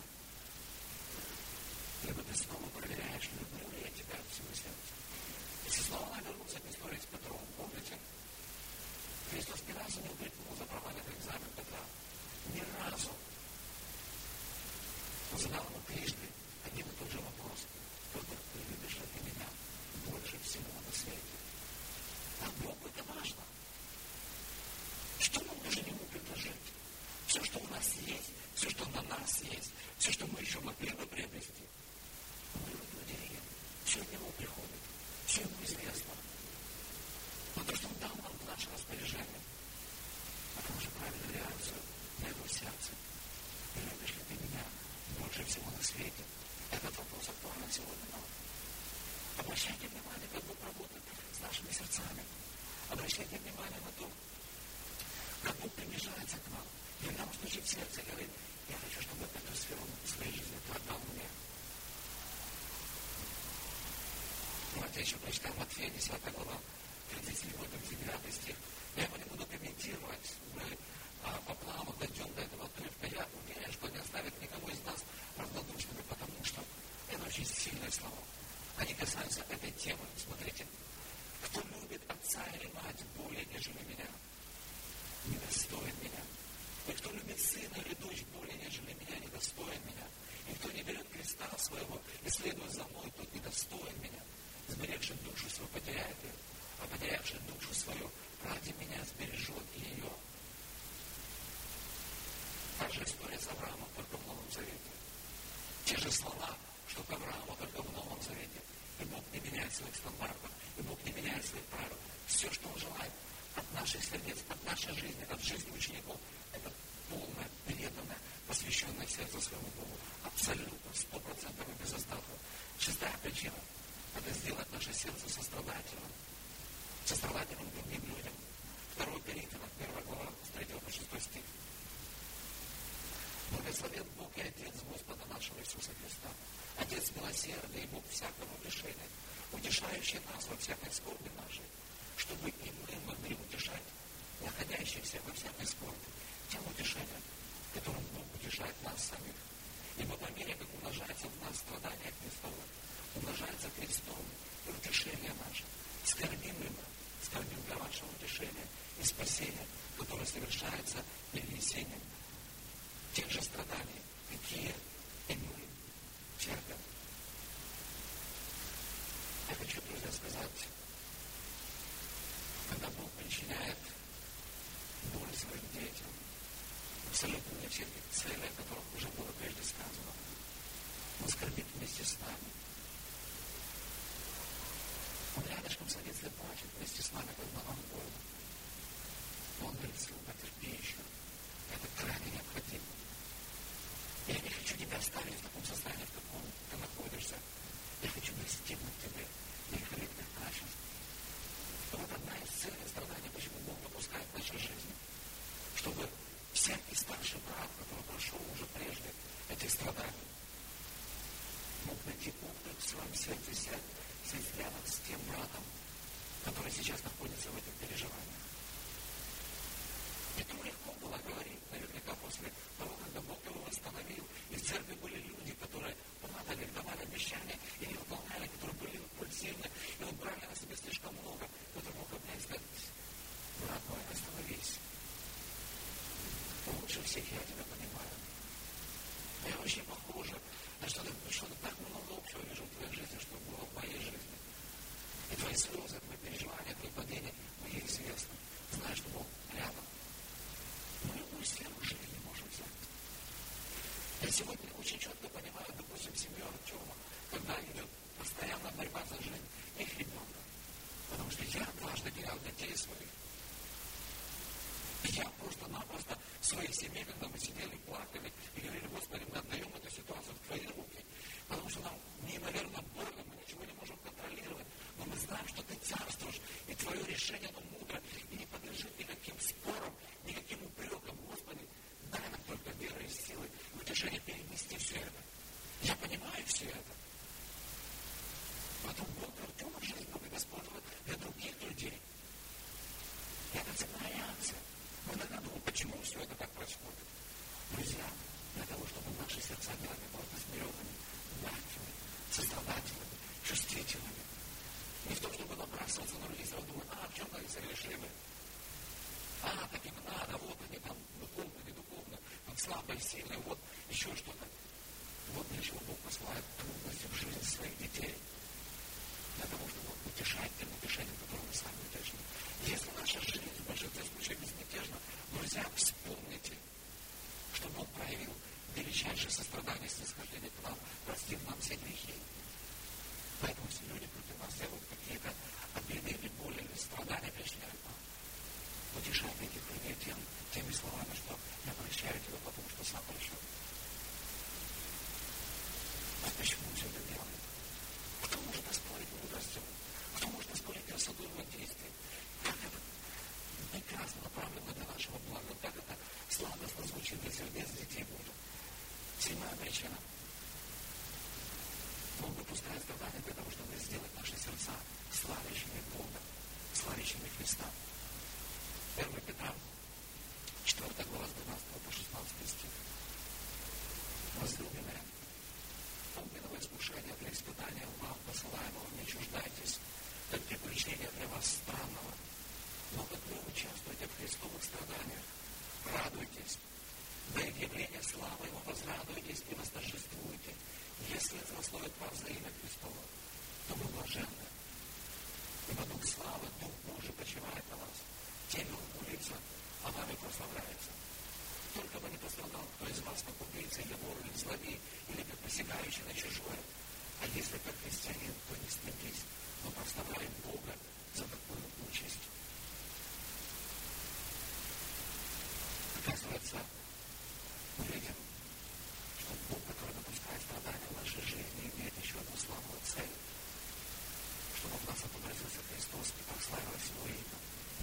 Либо ты снова проверяешь, люблю ли я тебя от всего сердца. Если снова навернуться к истории с Петром, помните? Христос ни разу не упрекнул за проваленный экзамен Петра. Ни разу. Он задал ему трижды один и тот же вопрос. Петр, ты любишь ли ты меня больше всего на свете? А Богу это важно. Что мы можем ему предложить? Все, что у нас есть, все, что на нас есть, все, что мы еще могли бы приобрести. Мы благодарим. Все от него приходит. Все ему известно. Но то, что он дал нам в наше распоряжение, это уже правильную реакцию на его сердце. И любишь ли ты меня больше всего на свете? Этот вопрос актуален сегодня нам. Обращайте внимание, как Бог работает с нашими сердцами. Обращайте внимание на то, как Бог приближается к нам. И нам стучит в сердце и говорит, я хочу, чтобы эту сферу своей жизни ты отдал мне. Давайте еще прочитаем Матфея, 10 глава, 37-39 стих. Я его не буду комментировать. Мы по плану дойдем до этого отрывка. Я уверен, что не оставит никого из нас равнодушными, потому что это очень сильные слова. Они касаются этой темы. Смотрите. Кто любит отца или мать более, нежели меня, недостоин меня. И кто любит сына или дочь более, нежели меня, недостоин меня. И кто не берет креста своего и следует за мной, тот недостоин меня. Сберегший душу свою потеряет ее, а потерявший душу свою ради меня сбережет ее. Та же история с Авраамом, только в Новом Завете. Те же слова, что к Аврааму, только в Новом Завете. И Бог не меняет своих стандартов, и Бог не меняет своих правил. Все, что Он желает от наших сердец, от нашей жизни, от жизни учеников, это полное, преданное, посвященное сердцу своему Богу. Абсолютно, 100% и без остатка. Шестая причина – это сделать наше сердце сострадательным. Сострадательным другим людям. 2 Коринфянам, 1 глава, с 3 по 6 стих. Благословен Бог и Отец Господа нашего Иисуса Христа. Отец милосердный и Бог всякого утешения, утешающий нас во всякой скорби нашей, чтобы и мы могли утешать находящихся во всякой скорби тем утешением, которым Бог утешает нас самих. Ибо по мере, как умножается в нас страдания Христова, умножается Христом и утешение наше. Скорбим ли мы? Скорбим для вашего утешения и спасения, которое совершается перенесением тех же страданий, какие и мы терпим. Я хочу, друзья, сказать, когда Бог причиняет боль своим детям, абсолютно для всех целей, о которых уже было прежде сказано, Он скорбит вместе с нами. Он рядышком садится и плачет вместе с нами, когда нам больно. Он говорит, сын, потерпи еще. Это крайне необходимо. Я не хочу тебя оставить в таком состоянии, в каком ты находишься. Я хочу достигнуть тебе великолепных качеств. Вот одна из целей страдания, почему Бог допускает в нашей жизни. Чтобы всякий старший брат, который прошел уже прежде этих страданий, мог найти отклик в своем сердце, сесть рядом с тем братом, который сейчас находится в этих переживаниях. Петру легко было говорить, наверняка после того, когда Бог его восстановил, и в церкви были люди, которые помогали, давали обещания и не выполняли, которые были импульсивны, и он брали на себе слишком много. Петр мог обнять и сказать, брат мой, остановись. Лучше всех я тебя понимаю. Я очень похожа на что-то так много общего вижу в твоей жизни, что было в моей жизни. И твои слезы, твои переживания, твои падения мне известны. Знаешь, что Бог рядом. Мы любую сферу жизни можем взять. Я сегодня очень четко понимаю, допустим, семью Артема, когда идет постоянная борьба за жизнь их ребенка. Потому что я дважды терял детей своих. И я просто-напросто в своей семье, когда мы сидели, плакали и говорили, Господи, мы отдаем эту ситуацию в Твои руки. Потому что нам неимоверно больно, мы ничего не можем контролировать. Но мы знаем, что Ты царствуешь, и Твое решение, оно мудро, и не подлежит никаким спорам, никаким упрекам. Господи, дай нам только веры и силы, и утешение перенести все это. Я понимаю все это. Потом Бог Артема жизнь будет использовать для других людей. Это цепная реакция. Мы иногда думаем, почему все это так происходит. Друзья, для того, чтобы наши сердца были просто смиренными, мягкими, сострадательными, чувствительными. Не в том, чтобы набрасываться на людей, сразу думать, в чем они согрешили бы? Так им надо, вот они там духовно, недуховно, там слабые, сильные, вот еще что-то. Вот для чего Бог посылает трудности в жизни своих детей. Для того, чтобы утешать тем утешением, которым мы сами утешены. Если наша жизнь в большинстве случаев безмятежна, друзья, вспомните, что Бог проявил величайшее сострадание и снисхождение к нам, простив нам все грехи. Поэтому все люди против нас делают какие-то обиды или боли, или страдания причиняют нам. Утешайте этих людей теми словами, что я прощаю тебя, потому что сам прощу. А почему все это делает? Кто может оспорить мудростью? Кто может оспорить красоту его действий? Как это прекрасно направлено для нашего блага? Как это сладостно звучит для сердец детей Божьих? 7-я причина. Бог допускает страдания для того, чтобы сделать наши сердца славящими Бога, славящими Христа. 1 Петра, 4 глава, с 12 по 16 стих. Возлюбленные, огненного искушения для испытания вам посылаемого не чуждайтесь, как приключения для вас странного. Но как вы участвуете в Христовых страданиях, радуйтесь, до явления славы Его возрадуйтесь и восторжествуйте. Если злословят вас за имя Христово, то вы блаженны. Ибо Дух славы, Дух Божий почивает на вас. Теми Он молится, а вами прославляется. Только бы не пострадал кто из вас, как убийца, или вор, или злодей, или как посягающий на чужое. А если как христианин, то не стыдись, но прославляем Бога за такую участь. Оказывается, мы видим, что Бог, который допускает страдания в нашей жизни, имеет еще одну славную цель, чтобы в нас отобразился Христос и прославилось Его имя.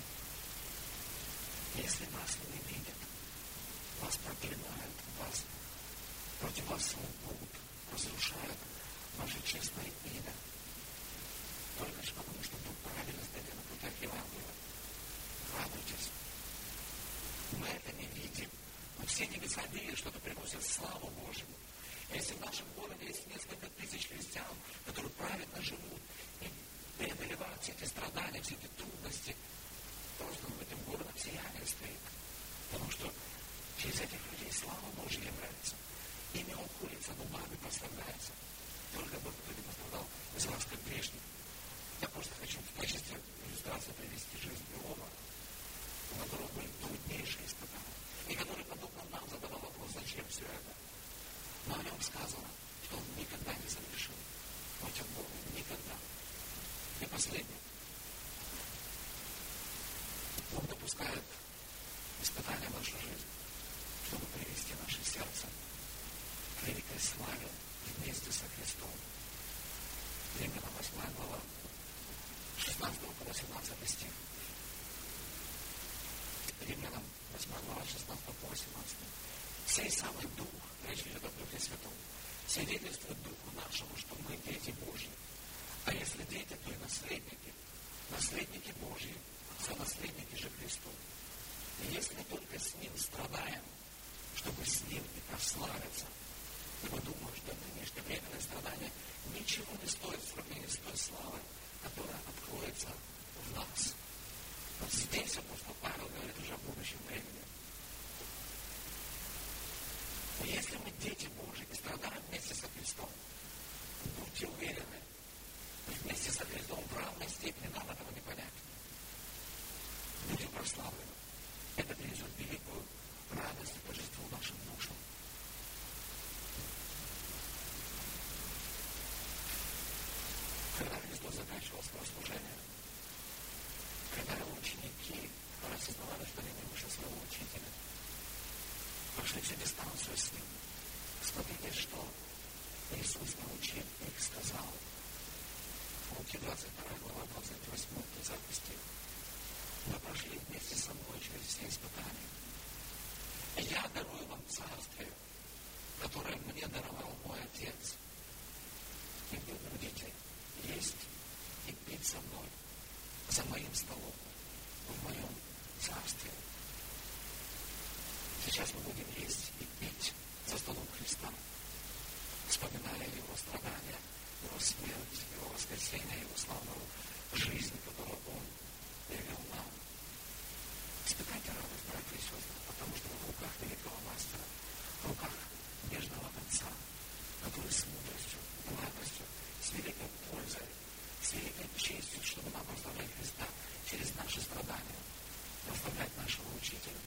Если нас ненавидят, вас проклинают, против вас лгут, разрушают ваше честное имя, только лишь потому, что Бог правильно стоит на путях Евангелия. Радуйтесь. Мы это не видим. Но все небеса видят, что это приносит славу Божьему. Если в нашем городе есть несколько тысяч христиан, которые праведно живут и преодолевают все эти страдания, все эти трудности, просто в этом городе сияние стоит. Потому что через этих людей слава Божья является. Ими Он хулится, но бабы прославляется. Только бы кто не пострадал из вас как грешник. Я просто хочу в качестве иллюстрации привести жизнь Иова, у которого были труднейшие испытания, и который, подобно нам, задавал вопрос, зачем все это. Но о нем сказано, что он никогда не согрешил против Бога. Никогда. И последнее. Бог допускает испытания в нашу жизнь, чтобы привести наше сердце к великой славе вместе со Христом. Римлянам 8 глава, 16 по 18 стих. Римлянам 8 глава, 16 по 18. Сей самый Дух, речь идет о Духе Святом, свидетельствует Духу нашему, что мы дети Божьи. А если дети, то и наследники. Наследники Божьи, сонаследники же Христу. И если мы только с Ним страдаем, чтобы с Ним и прославиться, ибо думаю, что нынешнее временное страдание ничего не стоит в сравнении с той славой, которая откроется в нас. Вот здесь апостол Павел говорит уже о будущем времени. Но если мы дети Божьи и страдаем вместе со Христом, будьте уверены, вместе со Христом в равной степени нам этого не понять. Будем прославлены. Это принесет великую радость и торжество нашим душам. Когда Христос заканчивал свое служение, когда его ученики осознавали, что они не выше своего учителя, прошли всю дистанцию с ним. Смотрите, что Иисус научил их, сказал. Луки 22 глава, 28-30 стих. Вы прошли вместе со мной через все испытания. Я дарую вам царствие, которое мне даровал мой Отец. И вы будете есть со мной, за моим столом, в моем царстве. Сейчас мы будем есть и пить за столом Христа, вспоминая Его страдания, Его смерть, Его воскресение, Его славную жизнь, которую Он явил нам. Испытайте радость, братья и сестры, потому что